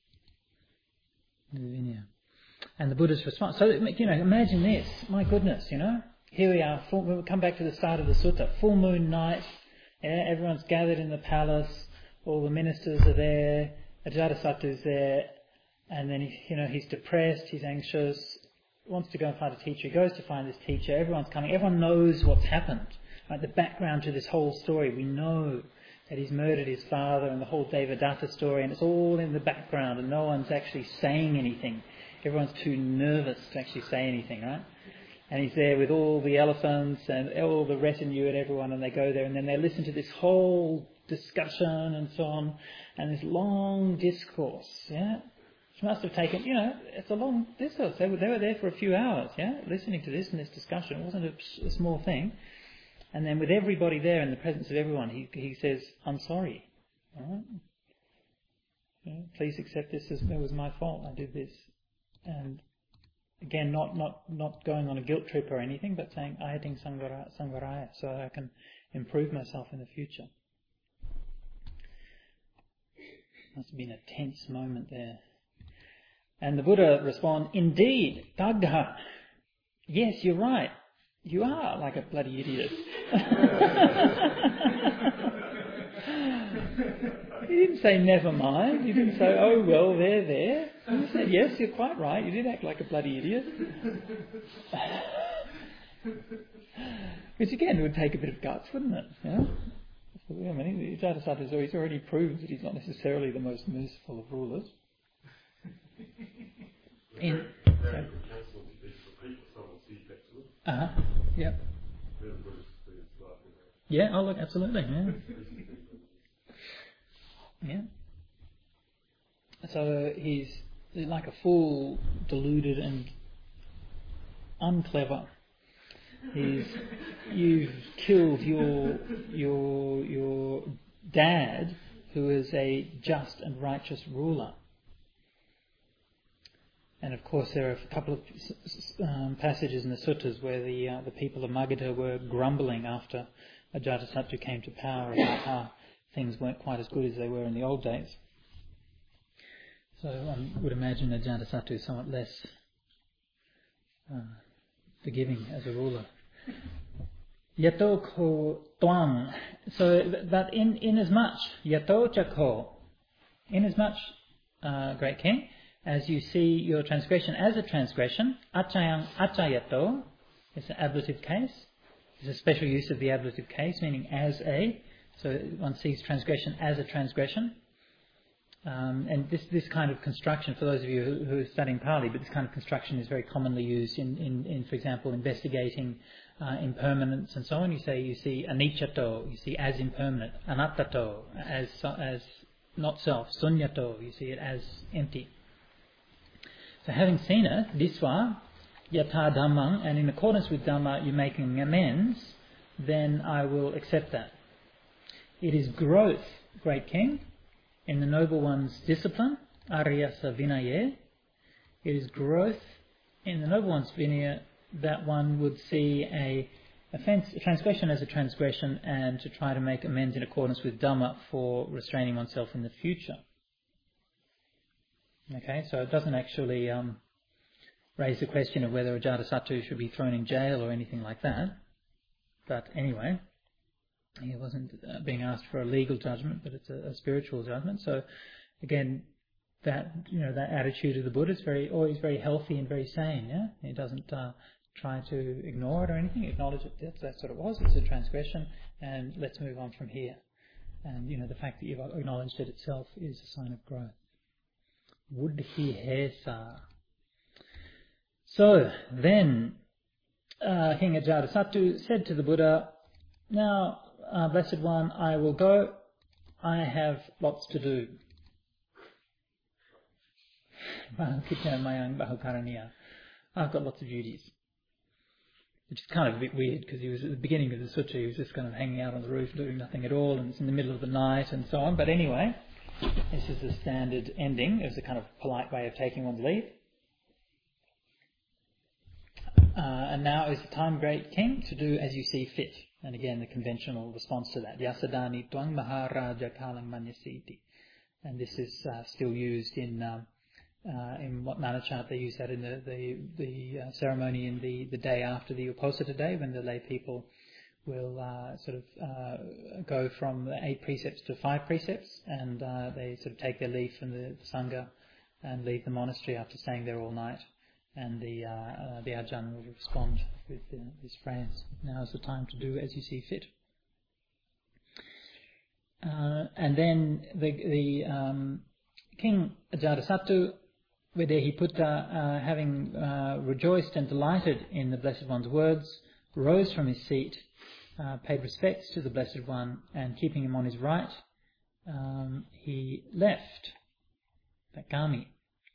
And the Buddha's response. So, imagine this. My goodness, Here we are. We'll come back to the start of the sutta. Full moon night. Yeah, everyone's gathered in the palace. All the ministers are there. Ajatasattu is there. And then, he's depressed. He's anxious. Wants to go and find a teacher. He goes to find this teacher. Everyone's coming. Everyone knows what's happened. Right? The background to this whole story. We know that he's murdered his father and the whole Devadatta story, and it's all in the background and no one's actually saying anything. Everyone's too nervous to actually say anything, right? And he's there with all the elephants and all the retinue and everyone, and they go there and then they listen to this whole discussion and so on, and this long discourse, yeah? Which must have taken, it's a long discourse. They were there for a few hours, yeah? Listening to this and this discussion. It wasn't a small thing. And then with everybody there in the presence of everyone, he says, I'm sorry. All right? Yeah, please accept this as it was my fault. I did this. And again, not going on a guilt trip or anything, but saying, Ayating Sangvaraya, so that I can improve myself in the future. Must have been a tense moment there. And the Buddha responds, indeed, Tagha. Yes, you're right. You are like a bloody idiot. He didn't say never mind. He didn't say, oh well, they're there. He said, yes, you're quite right. You did act like a bloody idiot. Which again would take a bit of guts, wouldn't it? I mean, Ajatasattu has already proved that he's not necessarily the most merciful of rulers. Yep. Yeah, oh look, absolutely, yeah. Yeah. So he's like a fool, deluded and unclever. You've killed your dad, who is a just and righteous ruler. And of course, there are a couple of passages in the suttas where the people of Magadha were grumbling after Ajatasattu came to power about how things weren't quite as good as they were in the old days. So one would imagine Ajatasattu is somewhat less forgiving as a ruler. Yato ko twang. So, but inasmuch, yato chako, inasmuch, great king, as you see your transgression as a transgression, achayang achayato is an ablative case. It's a special use of the ablative case, meaning as a. So one sees transgression as a transgression. And this kind of construction, for those of you who are studying Pali, but this kind of construction is very commonly used in for example, investigating impermanence and so on. You see aniccato, you see as impermanent, anattato, as not self, sunyato, you see it as empty. So having seen it, disva, yata dhammang, and in accordance with Dhamma you're making amends, then I will accept that. It is growth, great king, in the noble one's discipline, aryasa vinaye. It is growth in the noble one's vinaya that one would see a transgression as a transgression and to try to make amends in accordance with Dhamma for restraining oneself in the future. Okay, so it doesn't actually raise the question of whether Ajatasattu should be thrown in jail or anything like that. But anyway, he wasn't being asked for a legal judgment, but it's a spiritual judgment. So again, that attitude of the Buddha is always very healthy and very sane. Yeah, he doesn't try to ignore it or anything. Acknowledge it. That's what it was. It's a transgression, and let's move on from here. And the fact that you've acknowledged it itself is a sign of growth. Buddhi hesa. So then, King Ajatasattu said to the Buddha, "Now, Blessed One, I will go. I have lots to do." I've got lots of duties. Which is kind of a bit weird because he was at the beginning of the sutta, he was just kind of hanging out on the roof doing nothing at all, and it's in the middle of the night and so on. But anyway, this is the standard ending. It's a kind of polite way of taking one's leave. And now is the time, great king, to do as you see fit. And again, the conventional response to that, Yasadani Twang Maharaja Kalang Manyasiti. And this is still used in what Nanachat they use that in the ceremony in the day after the Uposatha day, when the lay people will go from 8 precepts to 5 precepts, and they sort of take their leave from the Sangha and leave the monastery after staying there all night. And the Ajahn will respond with this phrase, "Now is the time to do as you see fit." And then the King Ajatasattu, Vedehiputta, having rejoiced and delighted in the Blessed One's words, rose from his seat, paid respects to the Blessed One, and keeping him on his right, he left Pakami.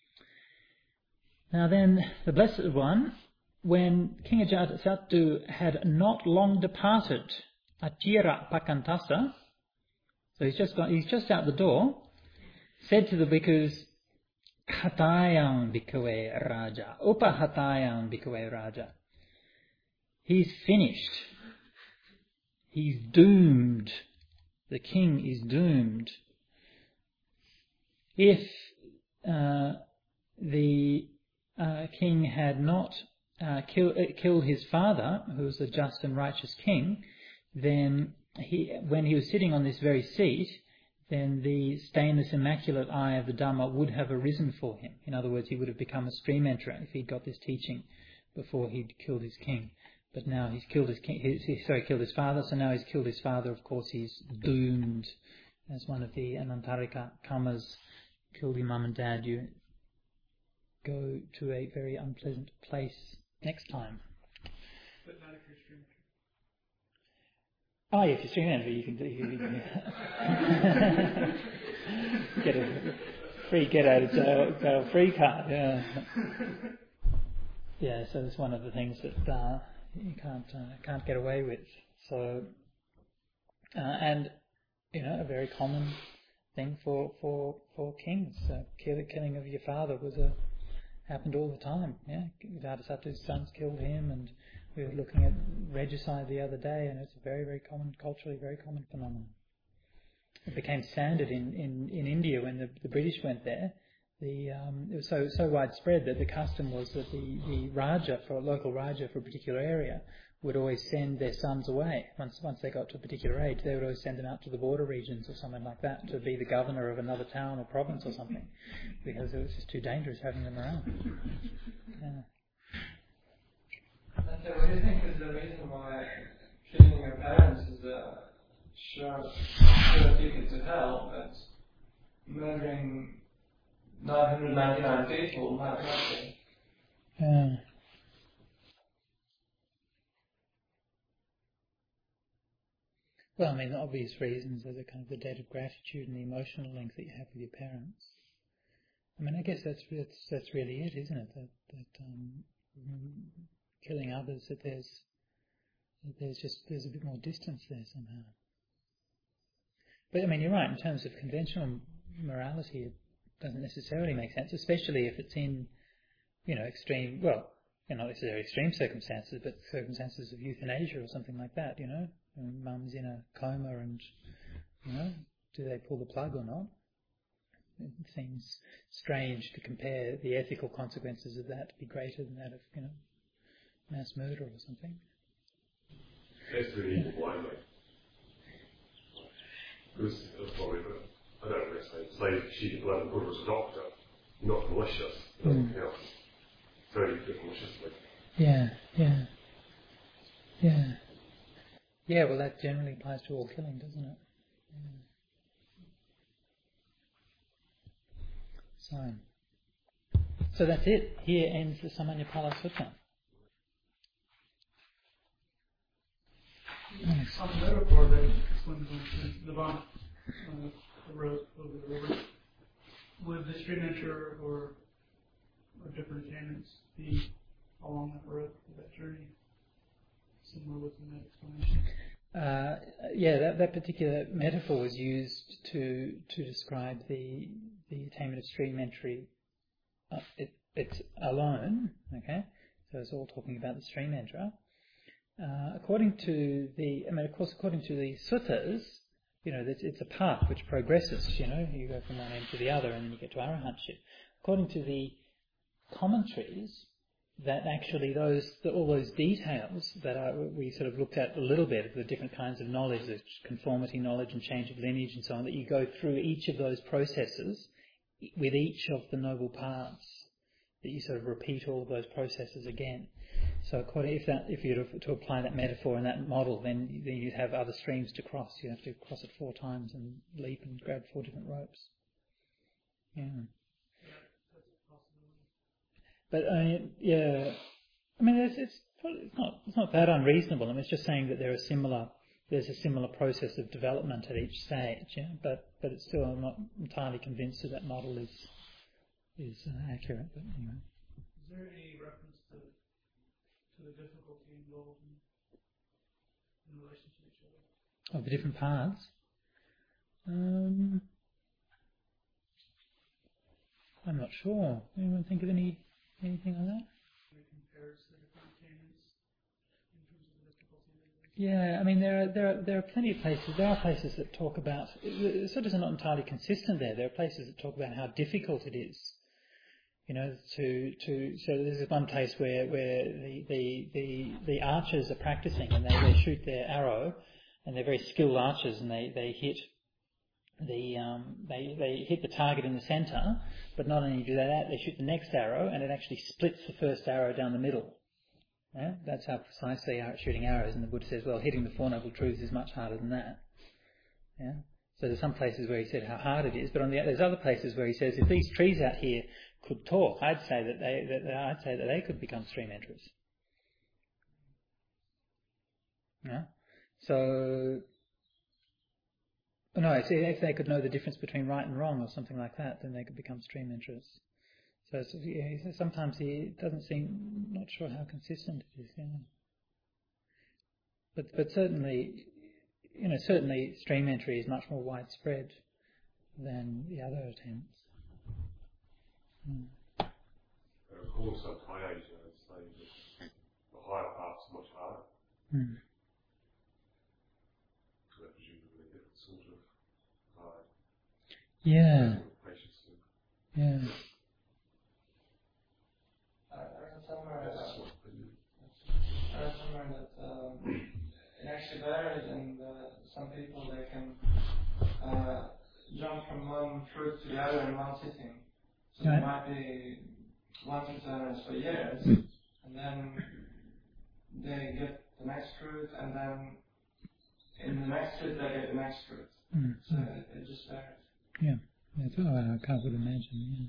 Now then, the Blessed One, when King Ajatasattu had not long departed, Achira Pakantasa, so he's just out the door, said to the bhikkhus, "Hatayang bhikkhave raja, upahatayang bhikkhave raja." He's finished. He's doomed. The king is doomed. If the king had not killed his father, who was a just and righteous king, then when he was sitting on this very seat, then the stainless immaculate eye of the Dhamma would have arisen for him. In other words, he would have become a stream enterer if he'd got this teaching before he'd killed his king. But now he's killed his father, so now he's killed his father, of course he's doomed. As one of the Anantarika karmas, killed your mum and dad, you go to a very unpleasant place next time. But not if you're stream entry. Oh, yeah, if you're stream entry, you can get a free get out of jail free card. Yeah, yeah. So it's one of the things that you can't get away with. So, and a very common thing for kings. Killing of your father was happened all the time. Yeah, Vajradhatu's sons killed him, and we were looking at regicide the other day, and it's a very, very common, culturally very common phenomenon. It became standard in India when the British went there. It was so widespread that the custom was that the local Raja for a particular area would always send their sons away. Once they got to a particular age, they would always send them out to the border regions or something like that to be the governor of another town or province or something, because it was just too dangerous having them around. Yeah. And so what do you think is the reason why killing your parents is a sure ticket to hell, but murdering 999 people might not be? Yeah. Well, I mean, the obvious reasons are the kind of the debt of gratitude and the emotional link that you have with your parents. I mean, I guess that's really it, isn't it? That killing others, that there's a bit more distance there somehow. But I mean, you're right. In terms of conventional morality, it doesn't necessarily make sense, especially if it's in, extreme. Well, not necessarily extreme circumstances, but circumstances of euthanasia or something like that. Mum's in a coma, and do they pull the plug or not? It seems strange to compare the ethical consequences of that to be greater than that of mass murder or something. It's really evil blindly. Because probably, but I don't necessarily say she let him put her as a doctor, not malicious, nothing else. Very maliciously. Yeah, well, that generally applies to all killing, doesn't it? Yeah. So that's it. Here ends the Samanyapala Sutta. On the metaphor that swims on the Nirvana, the road over the river, would the stream entry or different attainments be along that road for that journey? Similar within that explanation. That particular metaphor was used to describe the attainment of stream entry. It's alone, okay? So it's all talking about the stream enterer. According to the suttas, it's a path which progresses. You go from one end to the other, and then you get to arahantship. According to the commentaries, that actually all those details that we sort of looked at a little bit of the different kinds of knowledge, the conformity knowledge and change of lineage and so on, that you go through each of those processes with each of the noble paths, that you sort of repeat all of those processes again. So if you were to apply that metaphor and that model, then you'd have other streams to cross. You have to cross it 4 times and leap and grab 4 different ropes. Yeah. But it's not that unreasonable. I mean, it's just saying that there's a similar process of development at each stage. Yeah? But it's still, I'm not entirely convinced that model is accurate. But anyway. Is there any reference to the difficulty involved in relation to each other? Of the different paths? I'm not sure. Anyone think of anything like that? It compares the different attainments in terms of the difficulty. Yeah, I mean there are plenty of places. There are places that talk about. The suttas are not entirely consistent there. There are places that talk about how difficult it is. So there's one place where the archers are practicing and they shoot their arrow, and they're very skilled archers, and they hit they hit the target in the centre, but not only do they shoot the next arrow, and it actually splits the first arrow down the middle. Yeah? That's how precise they are at shooting arrows, and the Buddha says, well, hitting the Four Noble Truths is much harder than that. Yeah? So there's some places where he said how hard it is, but there's other places where he says if these trees out here could talk, I'd say that they could become stream enterers. Yeah? So no, if they could know the difference between right and wrong or something like that, then they could become stream enterers. So sometimes he doesn't seem, not sure how consistent it is. Yeah. But certainly, certainly stream entry is much more widespread than the other attempts. concept high age, I'd say that the higher path's much harder. Mm. So they're presumably a different sort of hard. Yeah. Patience. Yeah. I read somewhere That's what they do. that it actually varies, and some people they can jump from one fruit to the other in one sitting. So Right. they might be wanting to learn for years, and then they get the next fruit, and then in the next fruit they get the next fruit. Mm. So it just varies. Yeah. That's what I can't would imagine.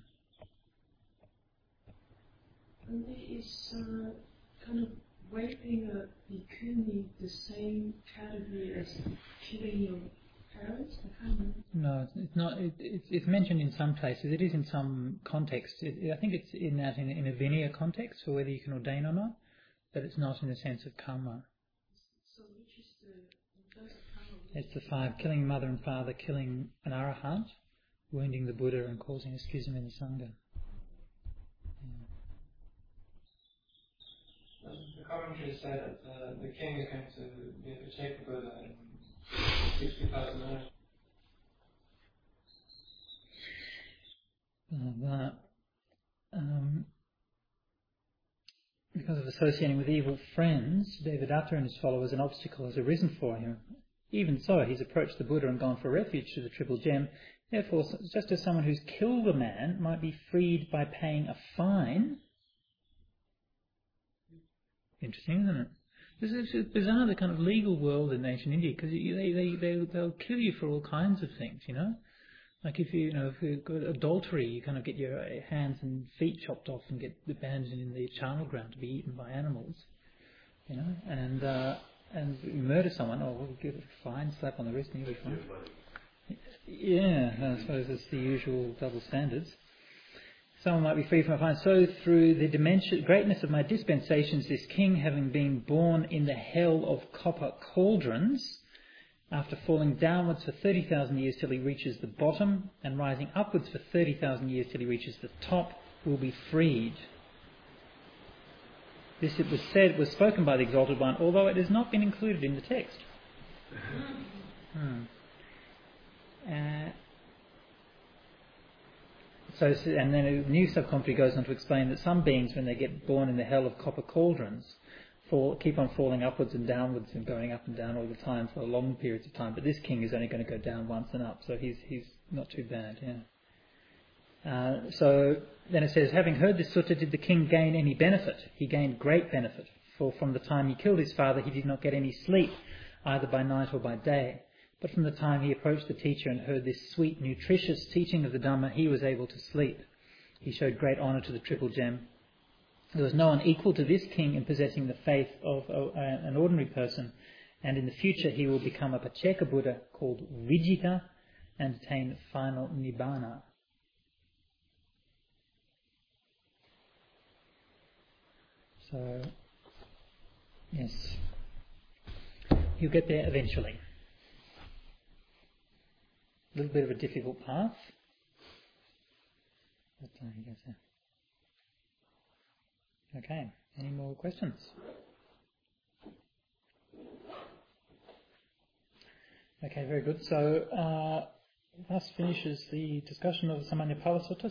And is kind of raping a bikini the same category as killing your parents? I can't remember. No, it's not. It's mentioned in some places. It is in some contexts. I think it's in a Vinaya context for whether you can ordain or not, but it's not in the sense of karma. So which is the first karma? It's the 5: killing mother and father, killing an arahant, wounding the Buddha, and causing a schism in the Sangha. The commentary said that the king is going to be the Cheka Buddha in 60,000 years. Because of associating with evil friends, Devadatta and his followers, an obstacle has arisen for him. Even so, he's approached the Buddha and gone for refuge to the Triple Gem. Therefore, just as someone who's killed a man might be freed by paying a fine. Interesting, isn't it? It's bizarre, the kind of legal world in ancient India, because they'll kill you for all kinds of things, you know. Like if you've got adultery, you kind of get your hands and feet chopped off and get abandoned in the charnel ground to be eaten by animals, you know. And you murder someone, we'll give a fine, slap on the wrist, and you'll be fine. Yeah, I suppose it's the usual double standards. Someone might be free from a fine. So through the greatness of my dispensations, this king, having been born in the hell of copper cauldrons, after falling downwards for 30,000 years till he reaches the bottom, and rising upwards for 30,000 years till he reaches the top, will be freed. This, it was spoken by the Exalted One, although it has not been included in the text. And then a new subcommentary goes on to explain that some beings, when they get born in the hell of copper cauldrons, keep on falling upwards and downwards and going up and down all the time for long periods of time. But this king is only going to go down once and up, so he's not too bad. Yeah. So then it says, having heard this sutta, did the king gain any benefit? He gained great benefit, for from the time he killed his father, he did not get any sleep, either by night or by day. But from the time he approached the teacher and heard this sweet, nutritious teaching of the Dhamma, he was able to sleep. He showed great honour to the Triple Gem. There was no one equal to this king in possessing the faith of an ordinary person, and in the future he will become a Pacceka Buddha called Vijita and attain final Nibbana. So, yes, he'll get there eventually. A little bit of a difficult path, but he gets there. Okay, any more questions? Okay, very good. So, thus finishes the discussion of the Samanyapala Sutta.